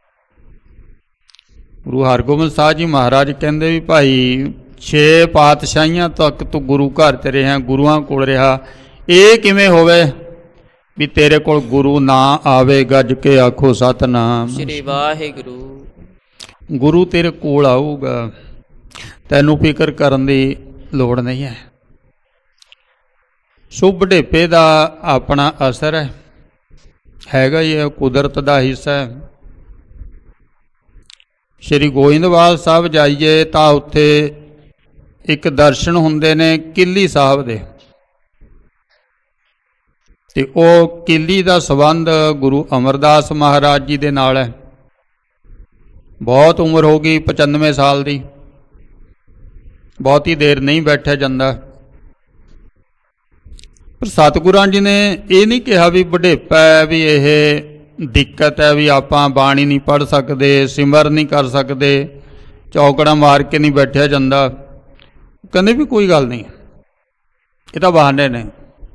ਗੁਰੂ ਹਰਗੋਬਿੰਦ ਸਾਹਿਬ ਜੀ ਮਹਾਰਾਜ ਕਹਿੰਦੇ ਵੀ ਭਾਈ ਛੇ ਪਾਤਸ਼ਾਹੀਆਂ ਤੱਕ ਤੂੰ ਗੁਰੂ ਘਰ 'ਚ ਰਿਹਾ, ਗੁਰੂਆਂ ਕੋਲ ਰਿਹਾ, ਇਹ ਕਿਵੇਂ ਹੋਵੇ ਵੀ ਤੇਰੇ ਕੋਲ ਗੁਰੂ ਨਾ ਆਵੇ। ਗੱਜ ਕੇ ਆਖੋ ਸਤਿਨਾਮ ਸ੍ਰੀ ਵਾਹਿਗੁਰੂ। ਗੁਰੂ ਤੇਰੇ ਕੋਲ ਆਊਗਾ, ਤੈਨੂੰ ਫਿਕਰ ਕਰਨ ਦੀ ਲੋੜ ਨਹੀਂ ਹੈ। ਸੋ ਬੁਢੇਪੇ ਦਾ ਆਪਣਾ ਅਸਰ ਹੈ, ਹੈਗਾ ਹੀ ਹੈ, ਕੁਦਰਤ ਦਾ ਹਿੱਸਾ ਹੈ। ਸ਼੍ਰੀ ਗੋਇੰਦਵਾਲ ਸਾਹਿਬ ਜਾਈਏ ਤਾਂ ਉੱਥੇ ਇੱਕ ਦਰਸ਼ਨ ਹੁੰਦੇ ਨੇ ਕਿੱਲੀ ਸਾਹਿਬ ਦੇ, ਅਤੇ ਉਹ ਕਿੱਲੀ ਦਾ ਸੰਬੰਧ ਗੁਰੂ ਅਮਰਦਾਸ ਮਹਾਰਾਜ ਜੀ ਦੇ ਨਾਲ ਹੈ। ਬਹੁਤ ਉਮਰ ਹੋ ਗਈ, ਪਚਾਨਵੇਂ ਸਾਲ ਦੀ, ਬਹੁਤੀ ਦੇਰ ਨਹੀਂ ਬੈਠਿਆ ਜਾਂਦਾ। ਪਰ ਸਤਿਗੁਰਾਂ ਜੀ ਨੇ ਇਹ ਨਹੀਂ ਕਿਹਾ ਵੀ ਬੁਢੇਪਾ ਹੈ, ਵੀ ਇਹ ਦਿੱਕਤ ਹੈ, ਵੀ ਆਪਾਂ ਬਾਣੀ ਨਹੀਂ ਪੜ੍ਹ ਸਕਦੇ, ਸਿਮਰ ਨਹੀਂ ਕਰ ਸਕਦੇ, ਚੌਕੜਾ ਮਾਰ ਕੇ ਨਹੀਂ ਬੈਠਿਆ ਜਾਂਦਾ। ਕਹਿੰਦੇ ਵੀ ਕੋਈ ਗੱਲ ਨਹੀਂ, ਇਹ ਤਾਂ ਬਹਾਨੇ ਨੇ।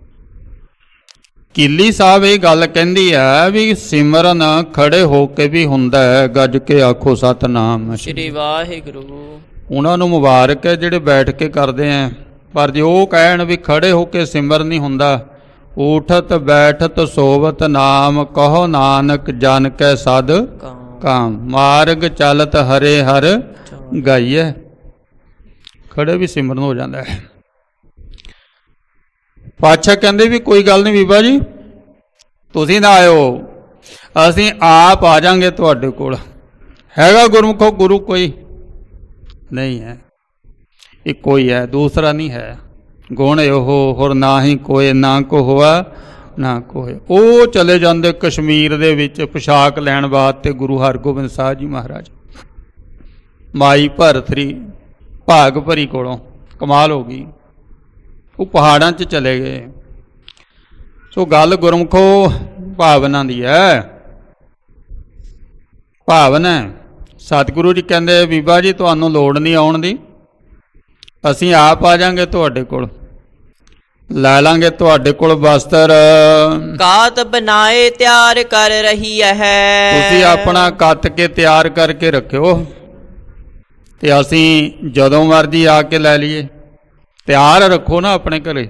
ਕੀਲੀ ਸਾਹਿਬ ਇਹ ਗੱਲ ਕਹਿੰਦੀ ਹੈ ਵੀ ਸਿਮਰਨ ਖੜੇ ਹੋ ਕੇ ਵੀ ਹੁੰਦਾ ਹੈ। ਗੱਜ ਕੇ ਆਖੋ ਸਤਿਨਾਮ ਸ੍ਰੀ ਵਾਹਿਗੁਰੂ। ਉਹਨਾਂ ਨੂੰ ਮੁਬਾਰਕ ਹੈ ਜਿਹੜੇ ਬੈਠ ਕੇ ਕਰਦੇ ਹੈ, ਪਰ ਜੇ ਉਹ ਕਹਿਣ ਵੀ ਖੜੇ ਹੋ ਕੇ ਸਿਮਰ ਨਹੀਂ ਹੁੰਦਾ, ਉਠਤ ਬੈਠਤ ਸੋਵਤ ਨਾਮ ਕਹੋ ਨਾਨਕ ਜਨ ਕੈ ਸਦ ਕਾਮ, ਮਾਰਗ ਚਲਤ ਹਰੇ ਹਰ ਗਾਈਐ। ਖੜੇ ਵੀ ਸਿਮਰਨ ਹੋ ਜਾਂਦਾ ਹੈ। ਪਾਤਸ਼ਾਹ ਕਹਿੰਦੇ ਵੀ ਕੋਈ ਗੱਲ ਨਹੀਂ ਬੀਬਾ ਜੀ, ਤੁਸੀਂ ਨਾ ਆਇਓ, ਅਸੀਂ ਆਪ ਆ ਜਾਵਾਂਗੇ ਤੁਹਾਡੇ ਕੋਲ। ਹੈਗਾ ਗੁਰਮੁਖੋ ਗੁਰੂ ਕੋਈ ਨਹੀਂ ਹੈ, ਇੱਕੋ ਹੀ ਹੈ, ਦੂਸਰਾ ਨਹੀਂ ਹੈ। ਗੁਣ ਇਹੋ ਹੋਰ ਨਾ ਹੀ ਕੋਏ, ਨਾ ਕੋ ਹੋਆ ਨਾ ਕੋਏ। ਉਹ ਚਲੇ ਜਾਂਦੇ ਕਸ਼ਮੀਰ ਦੇ ਵਿੱਚ ਪੁਸ਼ਾਕ ਲੈਣ ਵਾਸਤੇ ਗੁਰੂ ਹਰਗੋਬਿੰਦ ਸਾਹਿਬ ਜੀ ਮਹਾਰਾਜ, ਮਾਈ ਭਰਤਰੀ ਭਾਗ ਭਰੀ ਕੋਲੋਂ। ਕਮਾਲ ਹੋ ਗਈ, ਉਹ ਪਹਾੜਾਂ 'ਚ ਚਲੇ ਗਏ। ਸੋ ਗੱਲ ਗੁਰਮੁਖੋ ਭਾਵਨਾ ਦੀ ਹੈ, ਭਾਵਨਾ। ਸਤਿਗੁਰੂ ਜੀ ਕਹਿੰਦੇ ਬੀਬਾ ਜੀ ਤੁਹਾਨੂੰ ਲੋੜ ਨਹੀਂ ਆਉਣ ਦੀ, ਅਸੀਂ ਆਪ ਆ ਜਾਵਾਂਗੇ ਤੁਹਾਡੇ ਕੋਲ, ਲੈ ਲਾਂਗੇ ਤੁਹਾਡੇ ਕੋਲ ਵਸਤਰ। ਕਾਤ ਬਣਾਏ ਤਿਆਰ ਕਰ ਰਹੀ ਹੈ, ਤੁਸੀਂ ਆਪਣਾ ਕੱਤ ਕੇ ਤਿਆਰ ਕਰਕੇ ਰੱਖਿਓ, ਤੇ ਅਸੀਂ ਜਦੋਂ ਮਰਜ਼ੀ ਆ ਕੇ ਲੈ ਲਈਏ। ਤਿਆਰ ਰੱਖੋ ਨਾ ਆਪਣੇ ਘਰੇ।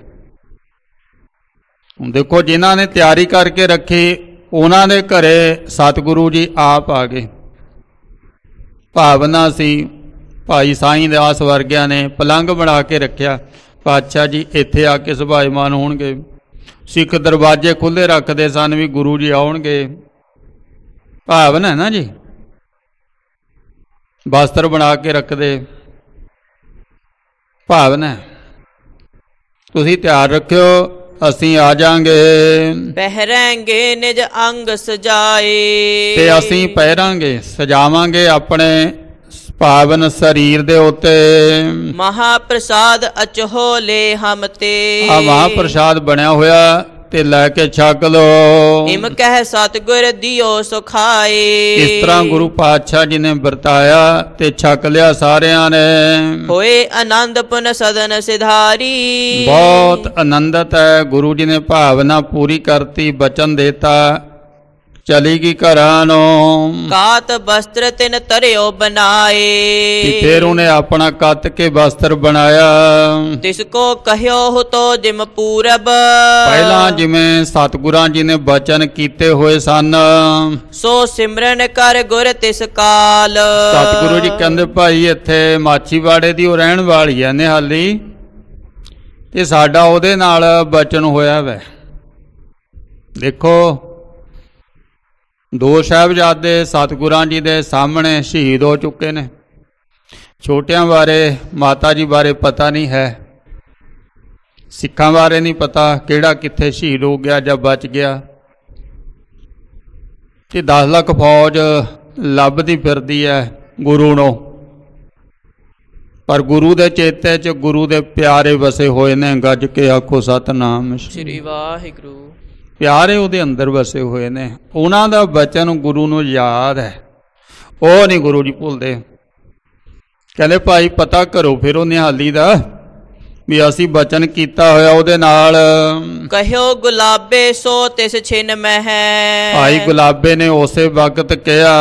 ਹੁਣ ਦੇਖੋ ਜਿਨ੍ਹਾਂ ਨੇ ਤਿਆਰੀ ਕਰਕੇ ਰੱਖੀ ਉਹਨਾਂ ਦੇ ਘਰੇ ਸਤਿਗੁਰੂ ਜੀ ਆਪ ਆ ਗਏ। ਭਾਵਨਾ ਸੀ ਭਾਈ ਸਾਈਂ ਦਾਸ ਵਰਗਿਆਂ ਨੇ ਪਲੰਘ ਬਣਾ ਕੇ ਰੱਖਿਆ, ਪਾਤਸ਼ਾਹ ਜੀ ਇੱਥੇ ਆ ਕੇ ਸੁਭਾਇਮਾਨ ਹੋਣਗੇ। ਸਿੱਖ ਦਰਵਾਜ਼ੇ ਖੁੱਲ੍ਹੇ ਰੱਖਦੇ ਸਨ ਵੀ ਗੁਰੂ ਜੀ ਆਉਣਗੇ। ਭਾਵਨਾ ਨਾ ਜੀ, ਵਸਤਰ ਬਣਾ ਕੇ ਰੱਖਦੇ, ਭਾਵਨਾ। ਤੁਸੀਂ ਤਿਆਰ ਰੱਖਿਓ, ਅਸੀਂ ਆ ਜਾਾਂਗੇ। ਪਹਿਰਾਂਗੇ ਨਿਜ ਅੰਗ ਸਜਾਏ, ਤੇ ਅਸੀਂ ਪਹਿਰਾਂਗੇ, ਸਜਾਵਾਂਗੇ ਆਪਣੇ ਪਾਵਨ ਸਰੀਰ ਦੇ ਉੱਤੇ। ਮਹਾਪ੍ਰਸਾਦ ਅਚਹੋ ਲੈ ਹਮ ਤੇ, ਆ ਮਹਾਪ੍ਰਸਾਦ ਬਣਿਆ ਹੋਇਆ ਤੇ ਲੈ ਕੇ ਛਕ ਲੋ। ਇਮ ਕਹਿ ਸਤਿਗੁਰ ਦਿਓ ਸੁਖਾਏ, ਇਸ ਤਰ੍ਹਾਂ ਗੁਰੂ ਪਾਤਸ਼ਾਹ ਜੀ ਨੇ ਵਰਤਾਇਆ ਤੇ ਛਕ ਲਿਆ ਸਾਰਿਆਂ ਨੇ। ਹੋਏ ਆਨੰਦ ਪੁਨ ਸਦਨ ਸਿਧਾਰੀ, ਬਹੁਤ ਆਨੰਦਤ ਹੈ। ਗੁਰੂ ਜੀ ਨੇ ਭਾਵਨਾ ਪੂਰੀ ਕਰਤੀ, ਬਚਨ ਦੇਤਾ, ਚਲੀ ਗਈ ਘਰਾਂ ਨੂੰ। ਕਾਤ ਬਸਤਰ ਤਿਨ ਤਰਿਓ ਬਣਾਏ, ਫਿਰ ਉਹਨੇ ਆਪਣਾ ਕੱਤ ਕੇ ਵਸਤਰ ਬਣਾਇਆ। ਤਿਸ ਕੋ ਕਹਿਓ ਹੋ ਤੋ ਜਿਮ ਪੂਰਬ, ਪਹਿਲਾਂ ਜਿਵੇਂ ਸਤਿਗੁਰਾਂ ਜੀ ਨੇ ਬਚਨ ਕੀਤੇ ਹੋਏ ਸਨ, ਸੋ ਸਿਮਰਨ ਕਰ ਗੁਰ ਤਿਸ ਕਾਲ। ਸਤਿਗੁਰੂ ਜੀ ਕਹਿੰਦੇ ਭਾਈ ਇੱਥੇ ਮਾਛੀਵਾੜੇ ਦੀ ਉਹ ਰਹਿਣ ਵਾਲੀ ਹੈ ਨਿਹਾਲੀ, ਤੇ ਸਾਡਾ ਉਹਦੇ ਨਾਲ ਬਚਨ ਹੋਇਆ ਵੈ। ਦੇਖੋ ਦੋ ਸਾਹਿਬਜ਼ਾਦੇ ਸਤਿਗੁਰਾਂ ਜੀ ਦੇ ਸਾਹਮਣੇ ਸ਼ਹੀਦ ਹੋ ਚੁੱਕੇ ਨੇ। ਛੋਟਿਆਂ ਬਾਰੇ, ਮਾਤਾ ਜੀ ਬਾਰੇ ਪਤਾ ਨਹੀਂ ਹੈ, ਸਿੱਖਾਂ ਬਾਰੇ ਨਹੀਂ ਪਤਾ ਕਿਹੜਾ ਕਿੱਥੇ ਸ਼ਹੀਦ ਹੋ ਗਿਆ ਜਾਂ ਬਚ ਗਿਆ। ਤੇ ਦਸ ਲੱਖ ਫੌਜ ਲੱਭਦੀ ਫਿਰਦੀ ਹੈ ਗੁਰੂ ਨੂੰ, ਪਰ ਗੁਰੂ ਦੇ ਚੇਤੇ 'ਚ ਗੁਰੂ ਦੇ ਪਿਆਰੇ ਵਸੇ ਹੋਏ ਨੇ। ਗੱਜ ਕੇ ਆਖੋ ਸਤਿਨਾਮ ਸ੍ਰੀ ਵਾਹਿਗੁਰੂ। ਪਿਆਰੇ ਉਹਦੇ ਅੰਦਰ ਵਸੇ ਹੋਏ ਨੇ, ਉਹਨਾਂ ਦਾ ਬਚਨ ਗੁਰੂ ਨੂੰ ਯਾਦ ਹੈ, ਉਹ ਨਹੀਂ ਗੁਰੂ ਜੀ ਭੁੱਲਦੇ। ਕਹਿੰਦੇ ਭਾਈ ਪਤਾ ਕਰੋ ਫਿਰ ਉਹ ਨਿਹਾਲੀ ਦਾ ਵੀ ਅਸੀਂ ਬਚਨ ਕੀਤਾ ਹੋਇਆ ਉਹਦੇ ਨਾਲ। ਕਹਿਓ ਗੁਲਾਬੇ ਸੋ ਤਿਸ ਛਿਨ ਮਹਿ। ਭਾਈ ਗੁਲਾਬੇ ਨੇ ਉਸੇ ਵਕਤ ਕਿਹਾ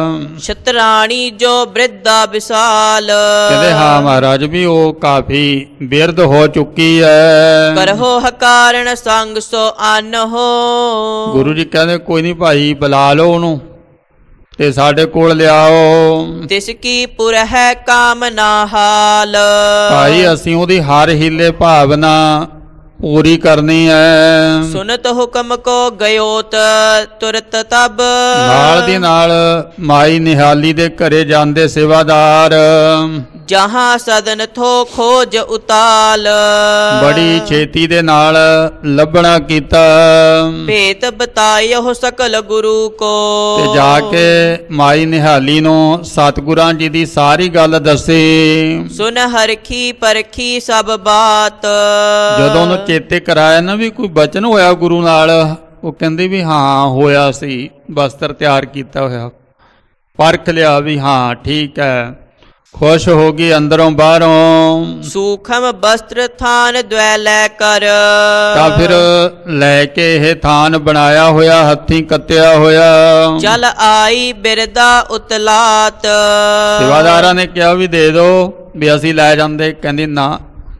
ਛਤਰਾਣੀ ਜੋ ਬ੍ਰਿਧਾ ਵਿਸਾਲ। ਕਹਿੰਦੇ ਹਾਂ ਮਹਾਰਾਜ ਵੀ ਉਹ ਕਾਫੀ ਬਿਰਧ ਹੋ ਚੁੱਕੀ ਹੈ। ਕਰਹੋ ਹਕਾਰਨ ਸੰਗ ਸੋ ਅਨਹੋ। ਗੁਰੂ ਜੀ ਕਹਿੰਦੇ ਕੋਈ ਨਹੀਂ ਭਾਈ ਬੁਲਾ ਲਓ ਉਹਨੂੰ ਤੇ ਸਾਡੇ ਕੋਲ ਲਿਆਓ। ਤਿਸ ਕੀ ਪੁਰ ਹੈ ਕਾਮਨਾ ਹਾਲ। ਭਾਈ ਅਸੀਂ ਉਹਦੀ ਹਰ ਹੀਲੇ ਭਾਵਨਾ ਪੂਰੀ ਕਰਨੀ ਹੈ। ਸੁਨਤ ਹੁਕਮ ਕੋ ਗਇਓਤ ਤੁਰਤ ਤਬ। ਨਾਲ ਦੀ ਨਾਲ ਮਾਈ ਨਿਹਾਲੀ ਦੇ ਘਰੇ ਜਾਂਦੇ ਸੇਵਾਦਾਰ। ਜਹਾਂ ਸਦਨ ਥੋ ਖੋਜ ਉਤਾਲ। ਬੜੀ ਛੇਤੀ ਦੇ ਨਾਲ ਲੱਭਣਾ ਕੀਤਾ। ਭੇਤ ਬਤਾਇਓ ਸਕਲ ਗੁਰੂ ਕੋ। ਤੇ ਜਾ ਕੇ ਮਾਈ ਨਿਹਾਲੀ ਨੂੰ ਸਤਿਗੁਰਾਂ ਜੀ ਦੀ ਸਾਰੀ ਗੱਲ ਦੱਸੀ। ਸੁਨ ਹਰਖੀ ਪਰਖੀ ਸਭ ਬਾਤ। ਜਦੋਂ ਉਹਨੂੰ ਚੇਤੇ ਕਰਾਇਆ ਨਾ ਵੀ ਕੋਈ ਬਚਨ ਹੋਇਆ ਗੁਰੂ ਨਾਲ, ਉਹ ਕਹਿੰਦੀ ਵੀ ਹਾਂ ਹੋਇਆ ਸੀ, ਵਸਤਰ ਤਿਆਰ ਕੀਤਾ ਹੋਇਆ। ਪਰਖ ਲਿਆ ਵੀ ਹਾਂ ਠੀਕ ਹੈ, ਖੁਸ਼ ਹੋ ਗਈ ਅੰਦਰੋਂ ਬਾਹਰੋਂ। ਸੂਖਮ ਬਸਤਰ ਥਾਨ ਦਵੈ ਲੈ ਕਰ। ਤਾਂ ਫਿਰ ਲੈ ਕੇ ਇਹ ਥਾਨ ਬਣਾਇਆ ਹੋਇਆ, ਹੱਥੀਂ ਕੱਤਿਆ ਹੋਇਆ। ਚਲ ਆਈ ਬਿਰਦਾ ਉਤਲਾਤ। ਸੇਵਾਦਾਰਾਂ ਨੇ ਕਿਹਾ ਵੀ ਦੇ ਦਿਓ, ਵੀ ਅਸੀਂ ਲੈ ਜਾਂਦੇ। ਕਹਿੰਦੀ ਨਾ,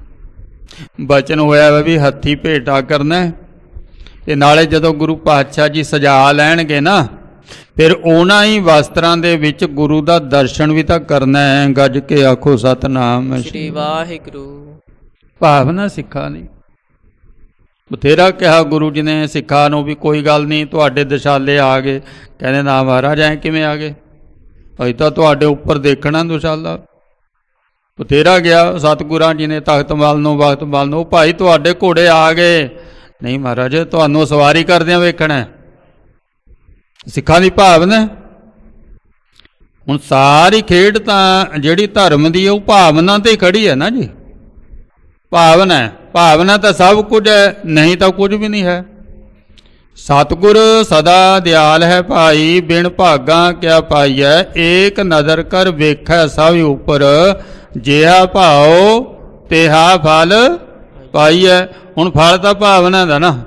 ਬਚਨ ਹੋਇਆ ਵਾ ਵੀ ਹੱਥੀਂ ਭੇਟਾ ਕਰਨਾ। ਤੇ ਨਾਲੇ ਜਦੋਂ ਗੁਰੂ ਪਾਤਸ਼ਾਹ ਜੀ ਸਜਾ ਲੈਣਗੇ ਨਾ, ਫਿਰ ਉਹਨਾਂ ਹੀ ਵਸਤਰਾਂ ਦੇ ਵਿੱਚ ਗੁਰੂ ਦਾ ਦਰਸ਼ਨ ਵੀ ਤਾਂ ਕਰਨਾ ਹੈ। ਗੱਜ ਕੇ ਆਖੋ ਸਤਿਨਾਮ ਸ੍ਰੀ ਵਾਹਿਗੁਰੂ। ਭਾਵਨਾ ਸਿੱਖਾਂ ਦੀ ਬਥੇਰਾ ਕਿਹਾ ਗੁਰੂ ਜੀ ਨੇ ਸਿੱਖਾਂ ਨੂੰ ਵੀ ਕੋਈ ਗੱਲ ਨਹੀਂ, ਤੁਹਾਡੇ ਦਸ਼ਾਲੇ ਆ ਗਏ। ਕਹਿੰਦੇ ਨਾ ਮਹਾਰਾਜ ਐਂ ਕਿਵੇਂ ਆ ਗਏ, ਅਸੀਂ ਤਾਂ ਤੁਹਾਡੇ ਉੱਪਰ ਦੇਖਣਾ ਦੁਸ਼ਾਲਾ। ਬਥੇਰਾ ਗਿਆ ਸਤਿਗੁਰਾਂ ਜੀ ਨੇ ਤਖਤਮਲ ਨੂੰ ਵਖਤਮਲ ਨੂੰ, ਭਾਈ ਤੁਹਾਡੇ ਘੋੜੇ ਆ ਗਏ। ਨਹੀਂ ਮਹਾਰਾਜ ਤੁਹਾਨੂੰ ਸਵਾਰੀ ਕਰਦਿਆਂ ਵੇਖਣਾ। ਸਿੱਖਾਂ ਦੀ ਭਾਵਨਾ। ਹੁਣ ਸਾਰੀ ਖੇਡ ਤਾਂ ਜਿਹੜੀ ਧਰਮ ਦੀ ਹੈ ਉਹ ਭਾਵਨਾ ਤੇ ਖੜੀ ਹੈ ਨਾ ਜੀ। ਭਾਵਨਾ ਭਾਵਨਾ ਤਾਂ ਸਭ ਕੁਝ ਹੈ, ਨਹੀਂ ਤਾਂ ਕੁਝ ਵੀ ਨਹੀਂ ਹੈ। ਸਤਿਗੁਰ ਸਦਾ ਦਿਆਲ ਹੈ ਭਾਈ, ਬਿਨ ਭਾਗਾਂ ਕਿਆ ਪਾਈਐ। ਏਕ ਨਜ਼ਰ ਕਰ ਵੇਖੈ ਸਭ ਉੱਪਰ, ਜਿਹਾ ਭਾਉ ਤਿਹਾ ਫਲ ਪਾਈਐ। ਹੁਣ ਫਲ ਤਾਂ ਭਾਵਨਾ ਦਾ ਨਾ,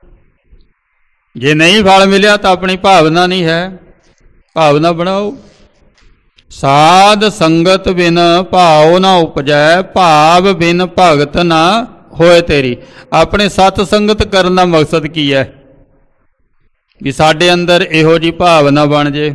ਜੇ ਨਹੀਂ ਫਲ ਮਿਲਿਆ ਤਾਂ ਆਪਣੀ ਭਾਵਨਾ ਨਹੀਂ ਹੈ। ਭਾਵਨਾ ਬਣਾਓ। ਸਾਧ ਸੰਗਤ ਬਿਨ ਭਾਉ ਨਾ ਉਪਜੈ, ਭਾਵ ਬਿਨ ਭਗਤ ਨਾ ਹੋਏ ਤੇਰੀ। ਆਪਣੇ ਸਤ ਸੰਗਤ ਕਰਨ ਦਾ ਮਕਸਦ ਕੀ ਹੈ? ਵੀ ਸਾਡੇ ਅੰਦਰ ਇਹੋ ਜਿਹੀ ਭਾਵਨਾ ਬਣ ਜੇ,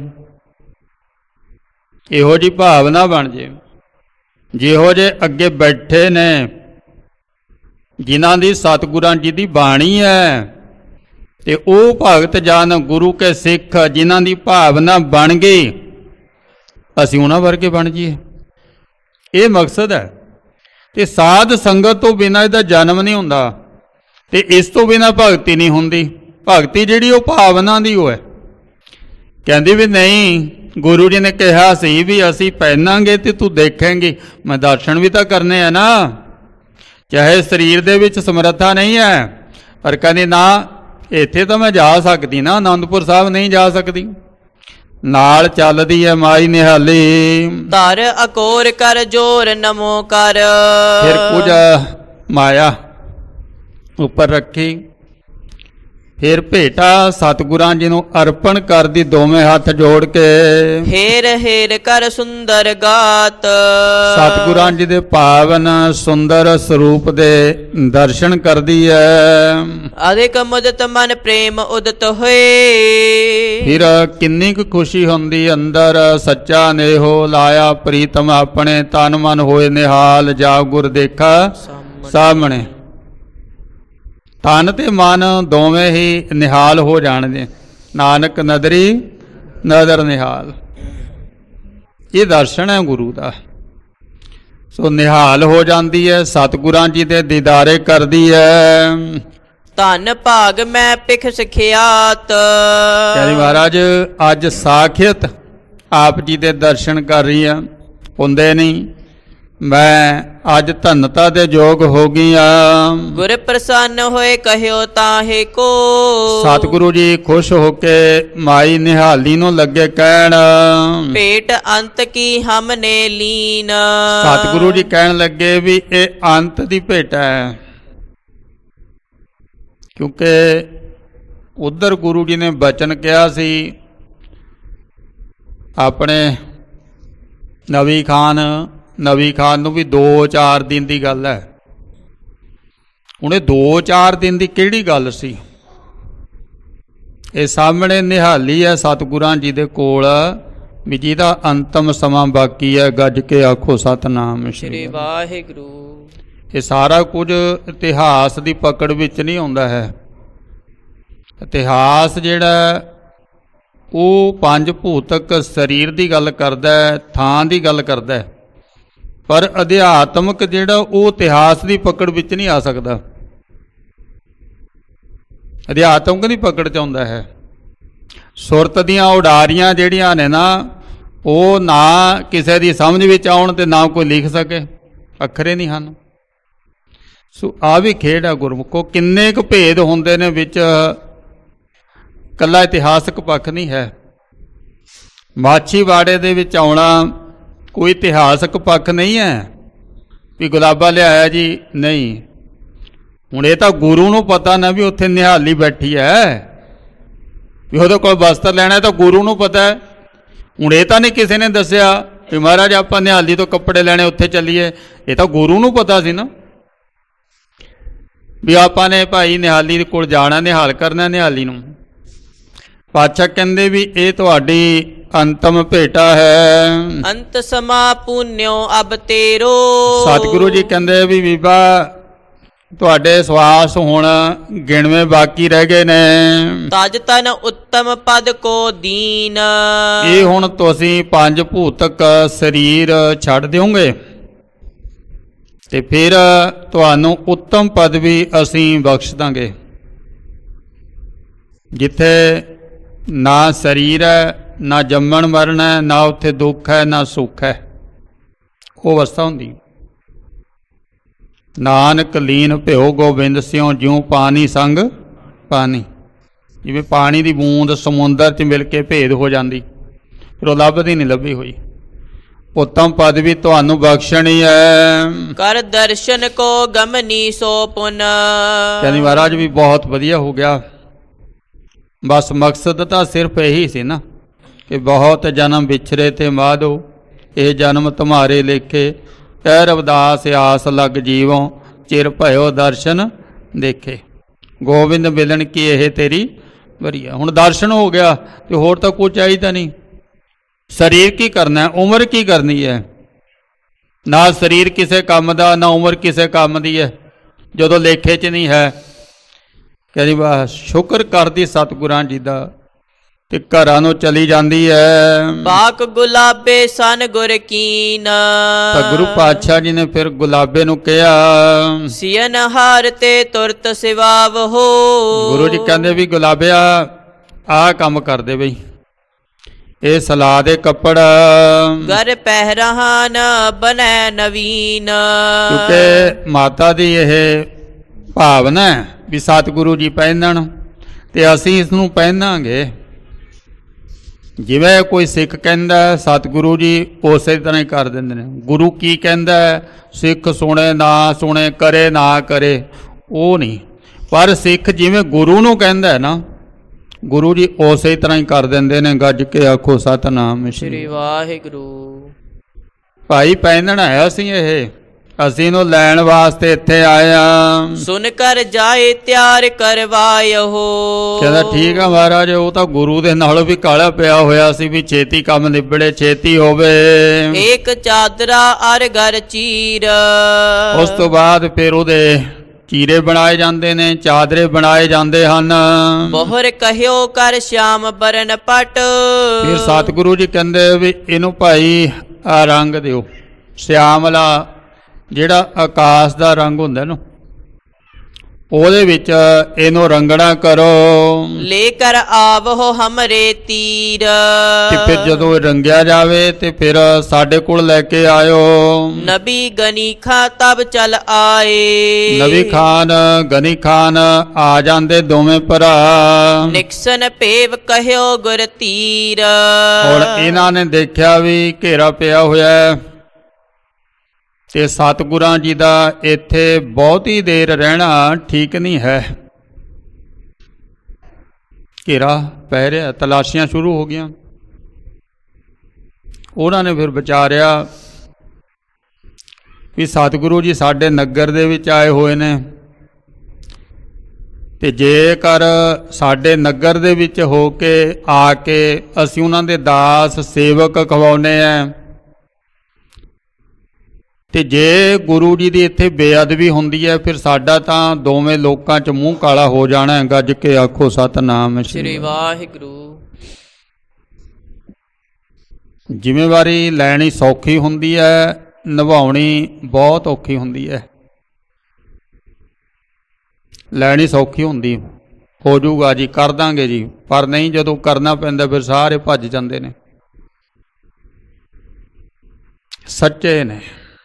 ਇਹੋ ਜਿਹੀ ਭਾਵਨਾ ਬਣ ਜੇ ਜਿਹੋ ਜੇ ਅੱਗੇ ਬੈਠੇ ਨੇ, ਜਿਨ੍ਹਾਂ ਦੀ ਸਤਿਗੁਰਾਂ ਜੀ ਦੀ ਬਾਣੀ ਹੈ, ਤੇ ਉਹ ਭਗਤ ਜਨ ਗੁਰੂ ਕੇ ਸਿੱਖ ਜਿਨ੍ਹਾਂ ਦੀ ਭਾਵਨਾ ਬਣ ਗਈ, ਅਸੀਂ ਉਹਨਾਂ ਵਰਗੇ ਬਣ ਜਾਈਏ। ਇਹ ਮਕਸਦ ਹੈ। ਤੇ ਸਾਧ ਸੰਗਤ ਤੋਂ ਬਿਨਾਂ ਇਹਦਾ ਜਨਮ ਨਹੀਂ ਹੁੰਦਾ, ਤੇ ਇਸ ਤੋਂ ਬਿਨਾਂ ਭਗਤੀ ਨਹੀਂ ਹੁੰਦੀ। ਭਗਤੀ ਜਿਹੜੀ ਉਹ ਭਾਵਨਾ ਦੀ ਉਹ ਹੈ। ਕਹਿੰਦੀ ਵੀ ਨਹੀਂ, ਗੁਰੂ ਜੀ ਨੇ ਕਿਹਾ ਸੀ ਵੀ ਅਸੀਂ ਪਹਿਨਾਂਗੇ ਤੇ ਤੂੰ ਦੇਖੇਂਗੀ, ਮੈਂ ਦਰਸ਼ਨ ਵੀ ਤਾਂ ਕਰਨੇ ਆ ਨਾ। ਚਾਹੇ ਸਰੀਰ ਦੇ ਵਿੱਚ ਸਮਰੱਥਾ ਨਹੀਂ ਹੈ, ਪਰ ਕਹਿੰਦੀ ਨਾ ਇੱਥੇ ਤਾਂ ਮੈਂ ਜਾ ਸਕਦੀ ਨਾ, ਆਨੰਦਪੁਰ ਸਾਹਿਬ ਨਹੀਂ ਜਾ ਸਕਦੀ। ਨਾਲ ਚੱਲਦੀ ਹੈ ਮਾਈ ਨਿਹਾਲੀ। ਧਰ ਅਕੋਰ ਕਰ ਜੋਰ ਨਮੋ ਕਰ। ਫਿਰ ਕੁਝ ਮਾਇਆ ਉੱਪਰ ਰੱਖੀ, ਫਿਰ ਭੇਟਾ ਸਤਿਗੁਰਾਂ ਜੀ ਨੂੰ ਅਰਪਣ ਕਰਦੀ ਦੋਵੇਂ ਹੱਥ ਜੋੜ ਕੇ। ਹੇਰ ਹੇਰ ਕਰ ਸੁੰਦਰ ਗਾਤ। ਸਤਿਗੁਰਾਂ ਜੀ ਦੇ ਪਾਵਨ ਸੁੰਦਰ ਸਰੂਪ ਦੇ ਦਰਸ਼ਨ ਕਰਦੀ ਹੈ। ਅਧਿਕ ਮੁਦਤ ਮਨ ਪ੍ਰੇਮ ਉਦਤ ਹੋਏ। ਫਿਰ ਕਿੰਨੀ ਕੁ ਖੁਸ਼ੀ ਹੁੰਦੀ ਅੰਦਰ। ਸੱਚਾ ਨੇਹੋ ਲਾਇਆ ਪ੍ਰੀਤਮ ਆਪਣੇ, ਤਨ ਮਨ ਹੋਏ ਨਿਹਾਲ, ਜਾ ਗੁਰ ਦੇਖਾ ਸਾਹਮਣੇ। ਤਨ ਤੇ ਮਨ ਦੋਵੇਂ ਹੀ ਨਿਹਾਲ ਹੋ ਜਾਣਗੇ। ਨਾਨਕ ਨਦਰੀ ਨਦਰ ਨਿਹਾਲ। ਇਹ ਦਰਸ਼ਨ ਹੈ ਗੁਰੂ ਦਾ। ਸੋ ਨਿਹਾਲ ਹੋ ਜਾਂਦੀ ਹੈ, ਸਤਿਗੁਰਾਂ ਜੀ ਦੇ ਦੀਦਾਰੇ ਕਰਦੀ ਹੈ। ਧਨ ਭਾਗ ਮੈਂ ਪਿਖ ਸਿਖਿਆਤ। ਕਹਿੰਦੀ ਮਹਾਰਾਜ ਅੱਜ ਸਾਖਿਅਤ ਆਪ ਜੀ ਦੇ ਦਰਸ਼ਨ ਕਰ ਰਹੀ ਆ, ਹੁੰਦੇ ਨਹੀਂ। ਮੈਂ ਅੱਜ ਧੰਨਤਾ ਦੇ ਯੋਗ ਹੋ ਗਈ ਆ। ਗੁਰ ਪ੍ਰਸੰਨ ਹੋਏ ਕਹਿਓ ਤਾਹੇ ਕੋ। ਸਤਿਗੁਰੂ ਜੀ ਖੁਸ਼ ਹੋ ਕੇ ਮਾਈ ਨਿਹਾਲੀ ਨੂੰ ਲੱਗੇ ਕਹਿਣ, ਭੇਟ ਅੰਤ ਕੀ ਹਮਨੇ ਲੀਨ। ਸਤਿਗੁਰੂ ਜੀ ਕਹਿਣ ਲੱਗੇ ਵੀ ਇਹ ਅੰਤ ਦੀ ਭੇਟ ਹੈ, ਕਿਉਂਕਿ ਉਧਰ ਗੁਰੂ ਜੀ ਨੇ ਬਚਨ ਕਿਹਾ ਸੀ ਆਪਣੇ ਨਵੀ ਖਾਨ ਨਵੀ ਖਾਨ ਨੂੰ ਵੀ ਦੋ ਚਾਰ ਦਿਨ ਦੀ ਗੱਲ ਹੈ। ਉਹਨੇ ਦੋ ਚਾਰ ਦਿਨ ਦੀ ਕਿਹੜੀ ਗੱਲ ਸੀ? ਇਹ ਸਾਹਮਣੇ ਨਿਹਾਲੀ ਹੈ ਸਤਿਗੁਰਾਂ ਜੀ ਦੇ ਕੋਲ ਵੀ ਜਿਹਦਾ ਅੰਤਮ ਸਮਾਂ ਬਾਕੀ ਹੈ। ਗੱਜ ਕੇ ਆਖੋ ਸਤਿਨਾਮ ਸ਼੍ਰੀ ਵਾਹਿਗੁਰੂ। ਇਹ ਸਾਰਾ ਕੁਝ ਇਤਿਹਾਸ ਦੀ ਪਕੜ ਵਿੱਚ ਨਹੀਂ ਆਉਂਦਾ ਹੈ। ਇਤਿਹਾਸ ਜਿਹੜਾ ਉਹ ਪੰਜ ਭੂਤਕ ਸਰੀਰ ਦੀ ਗੱਲ ਕਰਦਾ ਹੈ, ਥਾਂ ਦੀ ਗੱਲ ਕਰਦਾ ਹੈ, ਪਰ ਅਧਿਆਤਮਕ ਜਿਹੜਾ ਉਹ ਇਤਿਹਾਸ ਦੀ ਪਕੜ ਵਿੱਚ ਨਹੀਂ ਆ ਸਕਦਾ। ਅਧਿਆਤਮਕ ਦੀ ਪਕੜ 'ਚ ਆਉਂਦਾ ਹੈ। ਸੁਰਤ ਦੀਆਂ ਉਡਾਰੀਆਂ ਜਿਹੜੀਆਂ ਨੇ ਨਾ, ਉਹ ਨਾ ਕਿਸੇ ਦੀ ਸਮਝ ਵਿੱਚ ਆਉਣ ਤੇ ਨਾ ਕੋਈ ਲਿਖ ਸਕੇ, ਅੱਖਰੇ ਨਹੀਂ ਹਨ। ਸੋ ਆ ਵੀ ਖੇਡ ਆ ਗੁਰਮੁਖੋ। ਕਿੰਨੇ ਕੁ ਭੇਦ ਹੁੰਦੇ ਨੇ ਵਿੱਚ, ਕੱਲਾ ਇਤਿਹਾਸਕ ਪੱਖ ਨਹੀਂ ਹੈ। ਮਾਛੀਵਾੜੇ ਦੇ ਵਿੱਚ ਆਉਣਾ ਕੋਈ ਇਤਿਹਾਸਕ ਪੱਖ ਨਹੀਂ ਹੈ ਵੀ ਗੁਲਾਬਾ ਲਿਆਇਆ ਜੀ, ਨਹੀਂ। ਹੁਣ ਇਹ ਤਾਂ ਗੁਰੂ ਨੂੰ ਪਤਾ ਨਾ ਵੀ ਉੱਥੇ ਨਿਹਾਲੀ ਬੈਠੀ ਹੈ, ਵੀ ਉਹਦੇ ਕੋਲ ਵਸਤਰ ਲੈਣਾ ਤਾਂ ਗੁਰੂ ਨੂੰ ਪਤਾ ਹੈ। ਹੁਣ ਇਹ ਤਾਂ ਨਹੀਂ ਕਿਸੇ ਨੇ ਦੱਸਿਆ ਵੀ ਮਹਾਰਾਜ ਆਪਾਂ ਨਿਹਾਲੀ ਤੋਂ ਕੱਪੜੇ ਲੈਣੇ ਉੱਥੇ ਚੱਲੀਏ, ਇਹ ਤਾਂ ਗੁਰੂ ਨੂੰ ਪਤਾ ਸੀ ਨਾ ਵੀ ਆਪਾਂ ਨੇ ਭਾਈ ਨਿਹਾਲੀ ਦੇ ਕੋਲ ਜਾਣਾ, ਨਿਹਾਲ ਕਰਨਾ ਨਿਹਾਲੀ ਨੂੰ। ਪਾਤਸ਼ਾਹ ਕਹਿੰਦੇ ਵੀ ਇਹ ਤੁਹਾਡੀ ਅੰਤਮ ਭੇਟਾ ਹੈ। ਅੰਤ ਸਮਾ ਪੁੰਨਿਓ ਅਬ ਤੇਰੋ। ਸਤਿਗੁਰੂ ਜੀ ਕਹਿੰਦੇ ਵੀ ਬੀਬਾ ਤੁਹਾਡੇ ਸਵਾਸ ਹੁਣ ਗਿਣਵੇਂ ਬਾਕੀ ਰਹਿ ਗਏ ਨੇ। ਤਜ ਤਨ ਉੱਤਮ ਪਦ ਕੋ ਦੀਨ। ਇਹ ਹੁਣ ਤੁਸੀਂ ਪੰਜ ਭੂਤਕ ਸਰੀਰ ਛੱਡ ਦਿਓਗੇ ਤੇ ਫਿਰ ਤੁਹਾਨੂੰ ਉੱਤਮ ਪਦ ਵੀ ਅਸੀਂ ਬਖਸ਼ ਦਾਂਗੇ। ਜਿੱਥੇ ਨਾ ਸਰੀਰ ਹੈ, ਨਾ ਜੰਮਣ ਮਰਨ ਹੈ, ਨਾ ਉੱਥੇ ਦੁੱਖ ਹੈ, ਨਾ ਸੁੱਖ ਹੈ, ਉਹ ਅਵਸਥਾ ਹੁੰਦੀ। ਨਾਨਕ ਲੀਨ ਭਿਓ ਗੋਬਿੰਦ ਸਿਉ ਜਿਉ ਪਾਣੀ ਸੰਗ ਪਾਣੀ। ਜਿਵੇਂ ਪਾਣੀ ਦੀ ਬੂੰਦ ਸਮੁੰਦਰ 'ਚ ਮਿਲ ਕੇ ਭੇਦ ਹੋ ਜਾਂਦੀ, ਫਿਰ ਉਹ ਲੱਭਦੀ ਨਹੀਂ ਲੱਭੀ ਹੋਈ। ਉੱਤਮ ਪਦ ਵੀ ਤੁਹਾਨੂੰ ਬਖਸ਼ਣੀ ਹੈ। ਕਰ ਦਰਸ਼ਨ ਕੋ ਗਮਨੀ ਸੋ ਪੁਨ। ਕਹਿੰਦੀ ਮਹਾਰਾਜ ਵੀ ਬਹੁਤ ਵਧੀਆ ਹੋ ਗਿਆ। ਬਸ ਮਕਸਦ ਤਾਂ ਸਿਰਫ ਇਹੀ ਸੀ ਨਾ ਕਿ ਬਹੁਤ ਜਨਮ ਵਿਛਰੇ ਤੇ ਮਾਧੋ, ਇਹ ਜਨਮ ਤੁਮਾਰੇ ਲੇਖੇ, ਕਹਿ ਰਵਿਦਾਸ ਆਸ ਲਗ ਜੀਵੋਂ, ਚਿਰ ਭਇਓ ਦਰਸ਼ਨ ਦੇਖੇ। ਗੋਬਿੰਦ ਮਿਲਣ ਕੀ ਇਹ ਤੇਰੀ ਵਰੀਆ। ਹੁਣ ਦਰਸ਼ਨ ਹੋ ਗਿਆ ਤੇ ਹੋਰ ਤਾਂ ਕੁਝ ਚਾਹੀਦਾ ਨਹੀਂ। ਸਰੀਰ ਕੀ ਕਰਨਾ, ਉਮਰ ਕੀ ਕਰਨੀ ਹੈ? ਨਾ ਸਰੀਰ ਕਿਸੇ ਕੰਮ ਦਾ, ਨਾ ਉਮਰ ਕਿਸੇ ਕੰਮ ਦੀ ਹੈ ਜਦੋਂ ਲੇਖੇ 'ਚ ਨਹੀਂ ਹੈ। ਕਹਿੰਦੀ ਵਾਹ ਸ਼ੁਕਰ ਕਰਦੀ ਸਤਿਗੁਰਾਂ ਜੀ ਦਾ, ਤੇ ਘਰਾਂ ਨੂੰ ਚਲੀ ਜਾਂਦੀ ਹੈ। ਬਾਕ ਗੁਲਾਬੇ ਸਨ ਗੁਰ ਕੀਨ। ਤਾਂ ਗੁਰੂ ਪਾਤਸ਼ਾਹ ਜੀ ਨੇ ਫਿਰ ਗੁਲਾਬੇ ਨੂੰ ਕਿਹਾ, ਸਿਯਨ ਹਾਰ ਤੇ ਤੁਰਤ ਸਿਵਾਵ ਹੋ। ਗੁਰੂ ਜੀ ਕਹਿੰਦੇ ਵੀ ਗੁਲਾਬਿਆ ਆਹ ਕੰਮ ਕਰਦੇ ਬਈ, ਇਹ ਸਲਾਹ ਦੇ ਕੱਪੜ ਗਰ ਪਹਿਰਾਨ ਬਨੈ ਨਵੀਨ। ਕਿਉਂਕਿ ਮਾਤਾ ਦੀ ਇਹ ਭਾਵਨਾ ਵੀ ਸਤਿਗੁਰੂ ਜੀ ਪਹਿਨਣ ਤੇ ਅਸੀਂ ਇਸ ਨੂੰ ਪਹਿਨਾਂਗੇ। ਜਿਵੇਂ ਕੋਈ ਸਿੱਖ ਕਹਿੰਦਾ ਸਤਿਗੁਰੂ ਜੀ ਉਸੇ ਤਰ੍ਹਾਂ ਹੀ ਕਰ ਦਿੰਦੇ ਨੇ। ਗੁਰੂ ਕੀ ਕਹਿੰਦਾ ਸਿੱਖ ਸੁਣੇ ਨਾ ਸੁਣੇ, ਕਰੇ ਨਾ ਕਰੇ, ਉਹ ਨਹੀਂ। ਪਰ ਸਿੱਖ ਜਿਵੇਂ ਗੁਰੂ ਨੂੰ ਕਹਿੰਦਾ ਨਾ, ਗੁਰੂ ਜੀ ਉਸੇ ਤਰ੍ਹਾਂ ਹੀ ਕਰ ਦਿੰਦੇ ਨੇ। ਗੱਜ ਕੇ ਆਖੋ ਸਤਿਨਾਮ ਸ਼੍ਰੀ ਵਾਹਿਗੁਰੂ। ਭਾਈ ਪਹਿਨਣਾ ਹੈ ਅਸੀਂ, ਇਹ ਅਸੀਂ ਨੂੰ ਲੈਣ ਵਾਸਤੇ ਇੱਥੇ ਆਏ ਆ। ਸੁਨ ਕਰ ਜਾਏ ਤਿਆਰ ਕਰਵਾਇਓ। ਕਹਿੰਦਾ ਠੀਕ ਆ ਮਹਾਰਾਜ, ਉਹ ਤਾਂ ਗੁਰੂ ਦੇ ਨਾਲ ਵੀ ਕਾਲਾ ਪਿਆ ਹੋਇਆ ਸੀ ਵੀ ਛੇਤੀ ਕੰਮ ਨਿਬੜੇ, ਛੇਤੀ ਹੋਵੇ। ਇੱਕ ਚਾਦਰਾ ਅਰ ਗਰ ਚੀਰ। ਉਸ ਤੋਂ ਬਾਅਦ ਫਿਰ ਉਹਦੇ ਚੀਰੇ ਬਣਾਏ ਜਾਂਦੇ ਨੇ, ਚਾਦਰੇ ਬਣਾਏ ਜਾਂਦੇ ਹਨ। ਬੋਹਰ ਕਹਿਓ ਕਰ ਸ਼ਾਮ ਬਰਨ ਪਟ। ਫਿਰ ਸਤਿਗੁਰੂ ਜੀ ਕਹਿੰਦੇ ਵੀ ਇਹਨੂੰ ਭਾਈ ਆ ਰੰਗ ਦਿਓ, ਸਿਆਮਲਾ ਜਿਹੜਾ ਆਕਾਸ਼ ਦਾ ਰੰਗ ਹੁੰਦਾ ਨਾ, ਉਹਦੇ ਵਿੱਚ ਇਹਨੂੰ ਰੰਗਣਾ ਕਰੋ। ਲੈ ਕਰ ਆਵੋ ਹਮਰੇ ਤੀਰ। ਤੇ ਫਿਰ ਜਦੋਂ ਇਹ ਰੰਗਿਆ ਜਾਵੇ ਤੇ ਫਿਰ ਸਾਡੇ ਕੋਲ ਲੈ ਕੇ ਆਇਓ। ਨਬੀ ਗਨੀ ਖਾਂ ਤਬ ਚਲ ਆਏ। ਨਬੀ ਖਾਨ ਗਨੀ ਖਾਨ ਆ ਜਾਂਦੇ ਦੋਵੇਂ ਭਰਾ। ਨਿਕਸਨ ਭੇਵ ਕਹਿਓ ਗੁਰ ਤੀਰ। ਹੁਣ ਇਹਨਾਂ ਨੇ ਦੇਖਿਆ ਵੀ ਘੇਰਾ ਪਿਆ ਹੋਇਆ ਹੈ ਤੇ ਸਤਿਗੁਰਾਂ ਜੀ ਦਾ ਇੱਥੇ ਬਹੁਤੀ ਦੇਰ ਰਹਿਣਾ ਠੀਕ ਨਹੀਂ ਹੈ। ਘੇਰਾ ਪੈ ਰਿਹਾ, ਤਲਾਸ਼ੀਆਂ ਸ਼ੁਰੂ ਹੋ ਗਈਆਂ। ਉਹਨਾਂ ਨੇ ਫਿਰ ਵਿਚਾਰਿਆ ਵੀ ਸਤਿਗੁਰੂ ਜੀ ਸਾਡੇ ਨਗਰ ਦੇ ਵਿੱਚ ਆਏ ਹੋਏ ਨੇ ਤੇ ਜੇਕਰ ਸਾਡੇ ਨਗਰ ਦੇ ਵਿੱਚ ਹੋ ਕੇ ਆ ਕੇ ਅਸੀਂ ਉਹਨਾਂ ਦੇ ਦਾਸ ਸੇਵਕ ਖਵਾਉਂਦੇ ਹਾਂ ਤੇ ਜੇ ਗੁਰੂ ਜੀ ਦੀ ਇੱਥੇ ਬੇਅਦਬੀ ਹੁੰਦੀ ਹੈ ਫਿਰ ਸਾਡਾ ਤਾਂ ਦੋਵੇਂ ਲੋਕਾਂ 'ਚ ਮੂੰਹ ਕਾਲਾ ਹੋ ਜਾਣਾ ਹੈ। ਗੱਜ ਕੇ ਆਖੋ ਸਤਿਨਾਮ ਸ੍ਰੀ ਵਾਹਿਗੁਰੂ। ਜ਼ਿੰਮੇਵਾਰੀ ਲੈਣੀ ਸੌਖੀ ਹੁੰਦੀ ਹੈ, ਨਿਭਾਉਣੀ ਬਹੁਤ ਔਖੀ ਹੁੰਦੀ ਹੈ। ਲੈਣੀ ਸੌਖੀ ਹੁੰਦੀ ਹੋ ਜਾਊਗਾ ਜੀ, ਕਰ ਦਾਂਗੇ ਜੀ, ਪਰ ਨਹੀਂ ਜਦੋਂ ਕਰਨਾ ਪੈਂਦਾ ਫਿਰ ਸਾਰੇ ਭੱਜ ਜਾਂਦੇ ਨੇ। ਸੱਚੇ ਨੇ।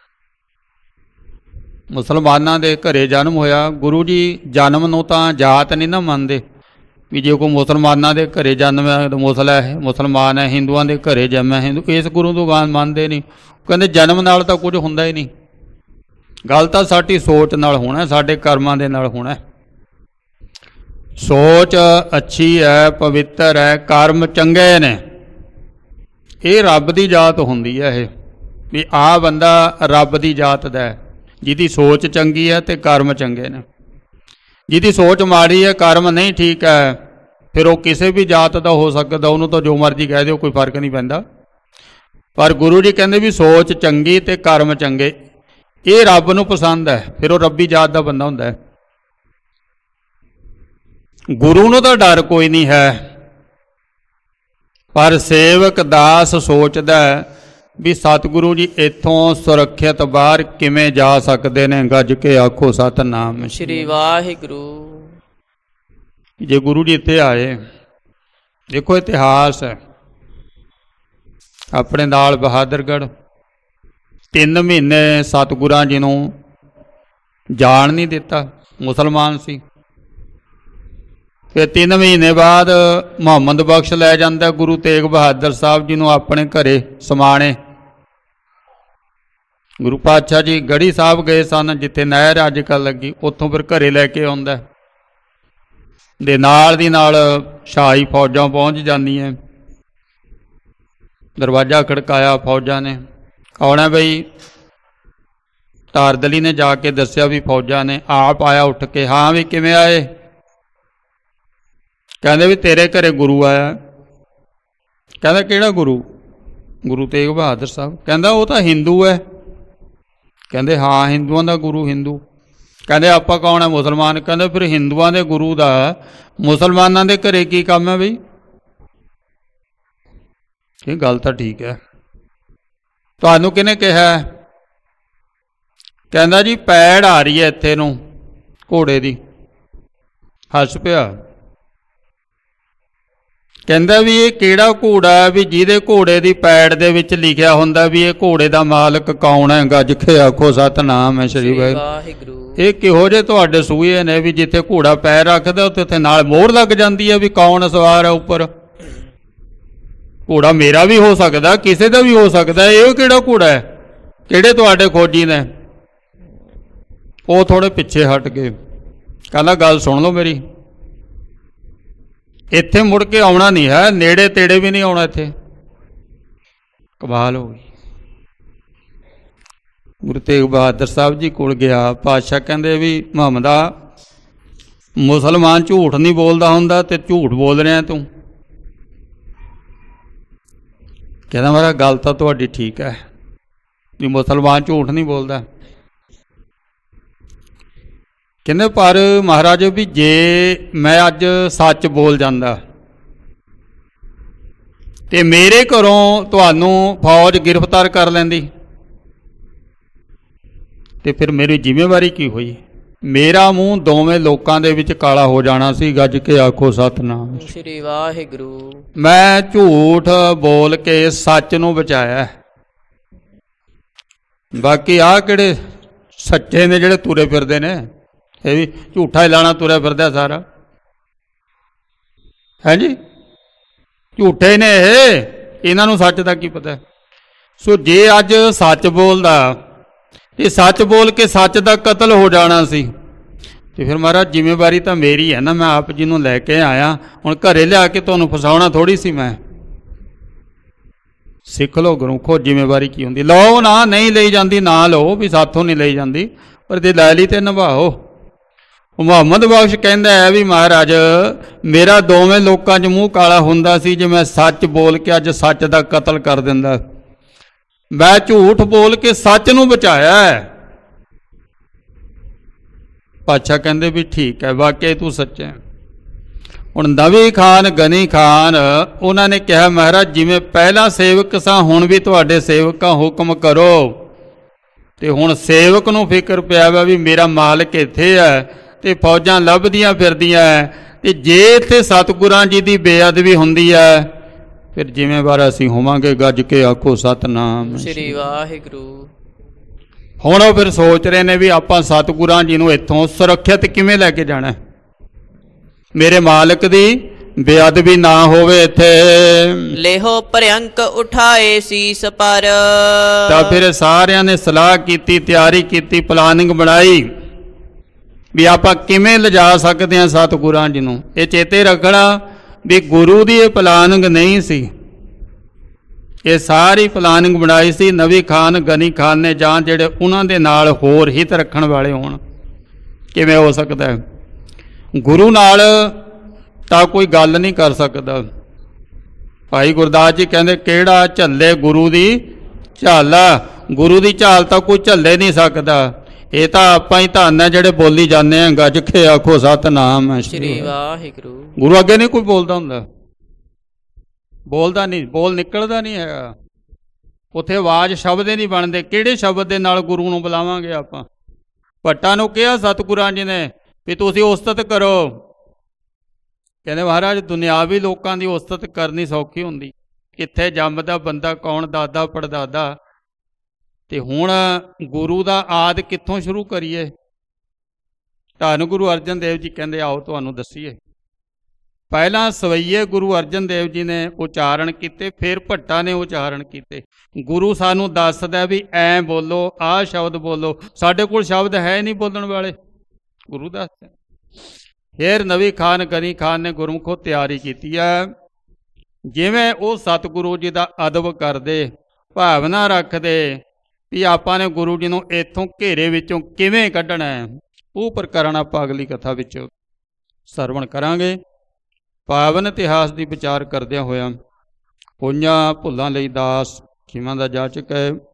ਮੁਸਲਮਾਨਾਂ ਦੇ ਘਰੇ ਜਨਮ ਹੋਇਆ। ਗੁਰੂ ਜੀ ਜਨਮ ਨੂੰ ਤਾਂ ਜਾਤ ਨਹੀਂ ਨਾ ਮੰਨਦੇ ਵੀ ਜੇ ਕੋਈ ਮੁਸਲਮਾਨਾਂ ਦੇ ਘਰੇ ਜਨਮਿਆ ਤਾਂ ਮੁਸਲਾ ਹੈ, ਮੁਸਲਮਾਨ ਹੈ। ਹਿੰਦੂਆਂ ਦੇ ਘਰੇ ਜੰਮਿਆ ਹਿੰਦੂ, ਇਸ ਗੁਰੂ ਤੋਂ ਬਾਅਦ ਮੰਨਦੇ ਨਹੀਂ। ਕਹਿੰਦੇ ਜਨਮ ਨਾਲ ਤਾਂ ਕੁਝ ਹੁੰਦਾ ਹੀ ਨਹੀਂ, ਗੱਲ ਤਾਂ ਸਾਡੀ ਸੋਚ ਨਾਲ ਹੋਣਾ, ਸਾਡੇ ਕਰਮਾਂ ਦੇ ਨਾਲ ਹੋਣਾ। ਸੋਚ ਅੱਛੀ ਹੈ, ਪਵਿੱਤਰ ਹੈ, ਕਰਮ ਚੰਗੇ ਨੇ, ਇਹ ਰੱਬ ਦੀ ਜਾਤ ਹੁੰਦੀ ਹੈ। ਇਹ ਵੀ ਆਹ ਬੰਦਾ ਰੱਬ ਦੀ ਜਾਤ ਦਾ ਹੈ ਜਿਹਦੀ ਸੋਚ ਚੰਗੀ ਹੈ ਤੇ ਕਰਮ ਚੰਗੇ ਨੇ। ਜਿਹਦੀ ਸੋਚ ਮਾੜੀ ਹੈ, ਕਰਮ ਨਹੀਂ ਠੀਕ ਹੈ, ਫਿਰ ਉਹ ਕਿਸੇ ਵੀ ਜਾਤ ਦਾ ਹੋ ਸਕਦਾ, ਉਹਨੂੰ ਤਾਂ ਜੋ ਮਰਜ਼ੀ ਕਹਿ ਦਿਓ, ਕੋਈ ਫਰਕ ਨਹੀਂ ਪੈਂਦਾ। ਪਰ ਗੁਰੂ ਜੀ ਕਹਿੰਦੇ ਵੀ ਸੋਚ ਚੰਗੀ ਤੇ ਕਰਮ ਚੰਗੇ, ਇਹ ਰੱਬ ਨੂੰ ਪਸੰਦ ਹੈ, ਫਿਰ ਉਹ ਰੱਬੀ ਜਾਤ ਦਾ ਬੰਦਾ ਹੁੰਦਾ ਹੈ। ਗੁਰੂ ਨੂੰ ਤਾਂ ਡਰ ਕੋਈ ਨਹੀਂ ਹੈ, ਪਰ ਸੇਵਕ ਦਾਸ ਸੋਚਦਾ ਵੀ ਸਤਿਗੁਰੂ ਜੀ ਇੱਥੋਂ ਸੁਰੱਖਿਅਤ ਬਾਹਰ ਕਿਵੇਂ ਜਾ ਸਕਦੇ ਨੇ। ਗੱਜ ਕੇ ਆਖੋ ਸਤਿਨਾਮ ਸ੍ਰੀ ਵਾਹਿਗੁਰੂ। ਜੇ ਗੁਰੂ ਜੀ ਇੱਥੇ ਆਏ, ਦੇਖੋ ਇਤਿਹਾਸ ਹੈ ਆਪਣੇ ਨਾਲ ਬਹਾਦਰਗੜ੍ਹ, ਤਿੰਨ ਮਹੀਨੇ ਸਤਿਗੁਰਾਂ ਜੀ ਨੂੰ ਜਾਣ ਨਹੀਂ ਦਿੱਤਾ, ਮੁਸਲਮਾਨ ਸੀ। ਫਿਰ ਤਿੰਨ ਮਹੀਨੇ ਬਾਅਦ ਮੁਹੰਮਦ ਬਖਸ਼ ਲੈ ਜਾਂਦਾ ਗੁਰੂ ਤੇਗ ਬਹਾਦਰ ਸਾਹਿਬ ਜੀ ਨੂੰ ਆਪਣੇ ਘਰੇ ਸਮਾਣੇ। ਗੁਰੂ ਪਾਤਸ਼ਾਹ ਜੀ ਗੜੀ ਸਾਹਿਬ ਗਏ ਸਨ, ਜਿੱਥੇ ਨਹਿਰ ਅੱਜ ਕੱਲ੍ਹ ਲੱਗੀ, ਉੱਥੋਂ ਫਿਰ ਘਰੇ ਲੈ ਕੇ ਆਉਂਦਾ। ਦੇ ਨਾਲ ਦੀ ਨਾਲ ਸ਼ਾਹੀ ਫੌਜਾਂ ਪਹੁੰਚ ਜਾਂਦੀਆਂ। ਦਰਵਾਜ਼ਾ ਖੜਕਾਇਆ, ਫੌਜਾਂ ਨੇ। ਆਉਣਾ ਬਈ, ਤਾਰਦਲੀ ਨੇ ਜਾ ਕੇ ਦੱਸਿਆ ਵੀ ਫੌਜਾਂ ਨੇ। ਆਪ ਆਇਆ ਉੱਠ ਕੇ, ਹਾਂ ਵੀ ਕਿਵੇਂ ਆਏ? ਕਹਿੰਦੇ ਵੀ ਤੇਰੇ ਘਰੇ ਗੁਰੂ ਆਇਆ। ਕਹਿੰਦਾ ਕਿਹੜਾ ਗੁਰੂ? ਗੁਰੂ ਤੇਗ ਬਹਾਦਰ ਸਾਹਿਬ। ਕਹਿੰਦਾ ਉਹ ਤਾਂ ਹਿੰਦੂ ਹੈ। ਕਹਿੰਦੇ ਹਾਂ ਹਿੰਦੂਆਂ ਦਾ ਗੁਰੂ ਹਿੰਦੂ। ਕਹਿੰਦੇ ਆਪਾਂ ਕੌਣ ਹੈ? ਮੁਸਲਮਾਨ। ਕਹਿੰਦੇ ਫਿਰ ਹਿੰਦੂਆਂ ਦੇ ਗੁਰੂ ਦਾ ਮੁਸਲਮਾਨਾਂ ਦੇ ਘਰੇ ਕੀ ਕੰਮ ਹੈ ਬਈ? ਇਹ ਗੱਲ ਤਾਂ ਠੀਕ ਹੈ, ਤੁਹਾਨੂੰ ਕਿਹਨੇ ਕਿਹਾ? ਕਹਿੰਦਾ ਜੀ ਪੈੜ ਆ ਰਹੀ ਹੈ ਇੱਥੇ ਨੂੰ ਘੋੜੇ ਦੀ। ਹੱਸ ਪਿਆ। ਕਹਿੰਦਾ ਵੀ ਇਹ ਕਿਹੜਾ ਘੋੜਾ ਵੀ ਜਿਹਦੇ ਘੋੜੇ ਦੀ ਪੈੜ ਦੇ ਵਿੱਚ ਲਿਖਿਆ ਹੁੰਦਾ ਵੀ ਇਹ ਘੋੜੇ ਦਾ ਮਾਲਕ ਕੌਣ ਹੈ? ਗੱਜ ਕੇ ਆਖੋ ਸਤਿਨਾਮ ਹੈ ਸ੍ਰੀ ਵਾਹਿਗੁਰੂ। ਇਹ ਕਿਹੋ ਜਿਹੇ ਤੁਹਾਡੇ ਸੂਏ ਨੇ ਵੀ ਜਿੱਥੇ ਘੋੜਾ ਪੈਰ ਰੱਖਦਾ ਉੱਥੇ ਉੱਥੇ ਨਾਲ ਮੋਹਰ ਲੱਗ ਜਾਂਦੀ ਹੈ ਵੀ ਕੌਣ ਸਵਾਰ ਹੈ ਉੱਪਰ? ਘੋੜਾ ਮੇਰਾ ਵੀ ਹੋ ਸਕਦਾ, ਕਿਸੇ ਦਾ ਵੀ ਹੋ ਸਕਦਾ, ਇਹ ਕਿਹੜਾ ਘੋੜਾ ਹੈ? ਕਿਹੜੇ ਤੁਹਾਡੇ ਖੋਜੀ ਨੇ? ਉਹ ਥੋੜੇ ਪਿੱਛੇ ਹਟ ਗਏ। ਕਹਿੰਦਾ ਗੱਲ ਸੁਣ ਲਓ ਮੇਰੀ, ਇੱਥੇ ਮੁੜ ਕੇ ਆਉਣਾ ਨਹੀਂ ਹੈ, ਨੇੜੇ ਤੇੜੇ ਵੀ ਨਹੀਂ ਆਉਣਾ ਇੱਥੇ। ਕਮਾਲ ਹੋ ਗਈ। ਗੁਰੂ ਤੇਗ ਬਹਾਦਰ ਸਾਹਿਬ ਜੀ ਕੋਲ ਗਿਆ। ਪਾਤਸ਼ਾਹ ਕਹਿੰਦੇ ਵੀ ਮੁਹੰਮਦਾ, ਮੁਸਲਮਾਨ ਝੂਠ ਨਹੀਂ ਬੋਲਦਾ ਹੁੰਦਾ ਤੇ ਝੂਠ ਬੋਲ ਰਿਹਾ ਤੂੰ। ਕਹਿੰਦਾ ਮੇਰਾ ਗੱਲ ਤਾਂ ਤੁਹਾਡੀ ਠੀਕ ਹੈ ਵੀ ਮੁਸਲਮਾਨ ਝੂਠ ਨਹੀਂ ਬੋਲਦਾ। ਕਹਿੰਦੇ ਪਰ ਮਹਾਰਾਜ ਵੀ ਜੇ ਮੈਂ ਅੱਜ ਸੱਚ ਬੋਲ ਜਾਂਦਾ ਤੇ ਮੇਰੇ ਘਰੋਂ ਤੁਹਾਨੂੰ ਫੌਜ ਗ੍ਰਿਫਤਾਰ ਕਰ ਲੈਂਦੀ ਤੇ ਫਿਰ ਮੇਰੀ ਜ਼ਿੰਮੇਵਾਰੀ ਕੀ ਹੋਈ? ਮੇਰਾ ਮੂੰਹ ਦੋਵੇਂ ਲੋਕਾਂ ਦੇ ਵਿੱਚ ਕਾਲਾ ਹੋ ਜਾਣਾ ਸੀ। ਗੱਜ ਕੇ ਆਖੋ ਸਤਿਨਾਮ। ਸ੍ਰੀ ਵਾਹਿਗੁਰੂ। ਮੈਂ ਝੂਠ ਬੋਲ ਕੇ ਸੱਚ ਨੂੰ ਬਚਾਇਆ। ਬਾਕੀ ਆਹ ਕਿਹੜੇ ਸੱਚੇ ਨੇ ਜਿਹੜੇ ਤੁਰੇ ਫਿਰਦੇ ਨੇ, ਇਹ ਵੀ ਝੂਠਾ ਹੀ ਲਾਣਾ ਤੁਰਿਆ ਫਿਰਦਾ ਸਾਰਾ, ਹੈ ਜੀ। ਝੂਠੇ ਨੇ ਇਹ, ਇਹਨਾਂ ਨੂੰ ਸੱਚ ਦਾ ਕੀ ਪਤਾ। ਸੋ ਜੇ ਅੱਜ ਸੱਚ ਬੋਲਦਾ ਤੇ ਸੱਚ ਬੋਲ ਕੇ ਸੱਚ ਦਾ ਕਤਲ ਹੋ ਜਾਣਾ ਸੀ, ਤੇ ਫਿਰ ਮਹਾਰਾਜ ਜ਼ਿੰਮੇਵਾਰੀ ਤਾਂ ਮੇਰੀ ਹੈ ਨਾ। ਮੈਂ ਆਪ ਜੀ ਨੂੰ ਲੈ ਕੇ ਆਇਆ, ਹੁਣ ਘਰੇ ਲਿਆ ਕੇ ਤੁਹਾਨੂੰ ਫਸਾਉਣਾ ਥੋੜੀ ਸੀ ਮੈਂ। ਸਿੱਖ ਲਓ ਗੁਰਮੁਖੋ ਜ਼ਿੰਮੇਵਾਰੀ ਕੀ ਹੁੰਦੀ। ਲਓ ਨਾ, ਨਹੀਂ ਲਈ ਜਾਂਦੀ ਨਾ ਲਓ, ਵੀ ਸਾਥੋਂ ਨਹੀਂ ਲਈ ਜਾਂਦੀ, ਪਰ ਜੇ ਲੈ ਲਈ ਤੇ ਨਿਭਾਓ। ਮੁਹੰਮਦ ਬਖਸ਼ ਕਹਿੰਦਾ ਹੈ ਵੀ ਮਹਾਰਾਜ ਮੇਰਾ ਦੋਵੇਂ ਲੋਕਾਂ 'ਚ ਮੂੰਹ ਕਾਲਾ ਹੁੰਦਾ ਸੀ ਜੇ ਮੈਂ ਸੱਚ ਬੋਲ ਕੇ ਅੱਜ ਸੱਚ ਦਾ ਕਤਲ ਕਰ ਦਿੰਦਾ। ਮੈਂ ਝੂਠ ਬੋਲ ਕੇ ਸੱਚ ਨੂੰ ਬਚਾਇਆ ਹੈ। ਪਾਤਸ਼ਾਹ ਕਹਿੰਦੇ ਵੀ ਠੀਕ ਹੈ, ਵਾਕਿਆ ਤੂੰ ਸੱਚਾ ਹੈ। ਹੁਣ ਨਵੀ ਖਾਨ ਗਨੀ ਖਾਨ ਉਹਨਾਂ ਨੇ ਕਿਹਾ ਮਹਾਰਾਜ ਜਿਵੇਂ ਪਹਿਲਾਂ ਸੇਵਕ ਸਾਂ ਹੁਣ ਵੀ ਤੁਹਾਡੇ ਸੇਵਕਾਂ, ਹੁਕਮ ਕਰੋ। ਤੇ ਹੁਣ ਸੇਵਕ ਨੂੰ ਫਿਕਰ ਪਿਆ ਵਾ ਵੀ ਮੇਰਾ ਮਾਲਕ ਇੱਥੇ ਹੈ ਤੇ ਫੌਜਾਂ ਲੱਭਦੀਆਂ ਫਿਰਦੀਆਂ ਹੈ, ਤੇ ਜੇ ਇੱਥੇ ਸਤਿਗੁਰਾਂ ਜੀ ਦੀ ਬੇਅਦਬੀ ਹੁੰਦੀ ਹੈ ਫਿਰ ਜ਼ਿੰਮੇਵਾਰ ਅਸੀਂ ਹੋਵਾਂਗੇ। ਗੱਜ ਕੇ ਆਖੋ ਸਤਿਨਾਮ ਸ੍ਰੀ ਵਾਹਿਗੁਰੂ। ਹੁਣ ਉਹ ਫਿਰ ਸੋਚ ਰਹੇ ਨੇ ਵੀ ਆਪਾਂ ਸਤਿਗੁਰਾਂ ਜੀ ਨੂੰ ਇੱਥੋਂ ਸੁਰੱਖਿਅਤ ਕਿਵੇਂ ਲੈ ਕੇ ਜਾਣਾ, ਮੇਰੇ ਮਾਲਕ ਦੀ ਬੇਅਦਬੀ ਨਾ ਹੋਵੇ ਇੱਥੇ। ਲੇਹੋ ਭਰਿਅੰਕ ਉਠਾਏ ਸੀਸ ਪਰ। ਤਾਂ ਫਿਰ ਸਾਰਿਆਂ ਨੇ ਸਲਾਹ ਕੀਤੀ, ਤਿਆਰੀ ਕੀਤੀ, ਪਲਾਨਿੰਗ ਬਣਾਈ ਵੀ ਆਪਾਂ ਕਿਵੇਂ ਲਿਜਾ ਸਕਦੇ ਹਾਂ ਸਤਿਗੁਰਾਂ ਜੀ ਨੂੰ। ਇਹ ਚੇਤੇ ਰੱਖਣਾ ਵੀ ਗੁਰੂ ਦੀ ਇਹ ਪਲਾਨਿੰਗ ਨਹੀਂ ਸੀ, ਇਹ ਸਾਰੀ ਪਲਾਨਿੰਗ ਬਣਾਈ ਸੀ ਨਵੀ ਖਾਨ ਗਨੀ ਖਾਨ ਨੇ, ਜਾਂ ਜਿਹੜੇ ਉਹਨਾਂ ਦੇ ਨਾਲ ਹੋਰ ਹਿੱਤ ਰੱਖਣ ਵਾਲੇ ਹੋਣ। ਕਿਵੇਂ ਹੋ ਸਕਦਾ ਹੈ? ਗੁਰੂ ਨਾਲ ਤਾਂ ਕੋਈ ਗੱਲ ਨਹੀਂ ਕਰ ਸਕਦਾ। ਭਾਈ ਗੁਰਦਾਸ ਜੀ ਕਹਿੰਦੇ ਕਿਹੜਾ ਝੱਲੇ ਗੁਰੂ ਦੀ ਝਾਲ, ਗੁਰੂ ਦੀ ਝਾਲ ਤਾਂ ਕੋਈ ਝੱਲੇ ਨਹੀਂ ਸਕਦਾ। ਇਹ ਤਾਂ ਆਪਾਂ ਹੀ ਧੰਨ ਹੈ ਜਿਹੜੇ ਬੋਲੀ ਜਾਂਦੇ ਹਾਂ। ਗੱਜ ਕੇ ਆਖੋ ਸਤਿਨਾਮ ਸ੍ਰੀ ਵਾਹਿਗੁਰੂ। ਗੁਰੂ ਅੱਗੇ ਨਹੀਂ ਕੋਈ ਬੋਲਦਾ ਹੁੰਦਾ, ਬੋਲਦਾ ਨਹੀਂ, ਬੋਲ ਨਿਕਲਦਾ ਨਹੀਂ ਹੈਗਾ ਉੱਥੇ। ਆਵਾਜ਼ ਸ਼ਬਦ ਹੀ ਨਹੀਂ ਬਣਦੇ। ਕਿਹੜੇ ਸ਼ਬਦ ਦੇ ਨਾਲ ਗੁਰੂ ਨੂੰ ਬੁਲਾਵਾਂਗੇ ਆਪਾਂ? ਭੱਟਾਂ ਨੂੰ ਕਿਹਾ ਸਤਿਗੁਰਾਂ ਜੀ ਨੇ ਵੀ ਤੁਸੀਂ ਉਸਤਤ ਕਰੋ। ਕਹਿੰਦੇ ਮਹਾਰਾਜ ਦੁਨਿਆਵੀ ਲੋਕਾਂ ਦੀ ਉਸਤਤ ਕਰਨੀ ਸੌਖੀ ਹੁੰਦੀ, ਕਿੱਥੇ ਜੰਮਦਾ ਬੰਦਾ ਕੌਣ ਦਾਦਾ ਪੜਦਾਦਾ। ਤੇ ਹੁਣ ਗੁਰੂ ਦਾ ਆਦ ਕਿੱਥੋਂ ਸ਼ੁਰੂ ਕਰੀਏ? ਧੰਨ ਗੁਰੂ ਅਰਜਨ ਦੇਵ ਜੀ ਕਹਿੰਦੇ ਆਓ ਤੁਹਾਨੂੰ ਦੱਸੀਏ। ਪਹਿਲਾਂ ਸਵਈਏ ਗੁਰੂ ਅਰਜਨ ਦੇਵ ਜੀ ਨੇ ਉਚਾਰਨ ਕੀਤੇ, ਫਿਰ ਭੱਟਾਂ ਨੇ ਉਚਾਰਨ ਕੀਤੇ। ਗੁਰੂ ਸਾਨੂੰ ਦੱਸਦਾ ਵੀ ਐਂ ਬੋਲੋ, ਆਹ ਸ਼ਬਦ ਬੋਲੋ। ਸਾਡੇ ਕੋਲ ਸ਼ਬਦ ਹੈ ਨਹੀਂ ਬੋਲਣ ਵਾਲੇ, ਗੁਰੂ ਦੱਸਦਾ। ਫਿਰ ਨਵੀ ਖਾਨ ਗਨੀ ਖਾਨ ਨੇ ਗੁਰਮੁਖੋ ਤਿਆਰੀ ਕੀਤੀ ਹੈ। ਜਿਵੇਂ ਉਹ ਸਤਿਗੁਰੂ ਜੀ ਦਾ ਅਦਬ ਕਰਦੇ, ਭਾਵਨਾ ਰੱਖਦੇ ਵੀ ਆਪਾਂ ਨੇ ਗੁਰੂ ਜੀ ਨੂੰ ਇੱਥੋਂ ਘੇਰੇ ਵਿੱਚੋਂ ਕਿਵੇਂ ਕੱਢਣਾ ਹੈ, ਉਹ ਪ੍ਰਕਰਨ ਆਪਾਂ ਅਗਲੀ ਕਥਾ ਵਿੱਚ ਸਰਵਣ ਕਰਾਂਗੇ। ਪਾਵਨ ਇਤਿਹਾਸ ਦੀ ਵਿਚਾਰ ਕਰਦਿਆਂ ਹੋਇਆਂ ਹੋਈਆਂ ਭੁੱਲਾਂ ਲਈ ਦਾਸ ਖਿਮਾ ਦਾ ਜਾਚਕ ਹੈ।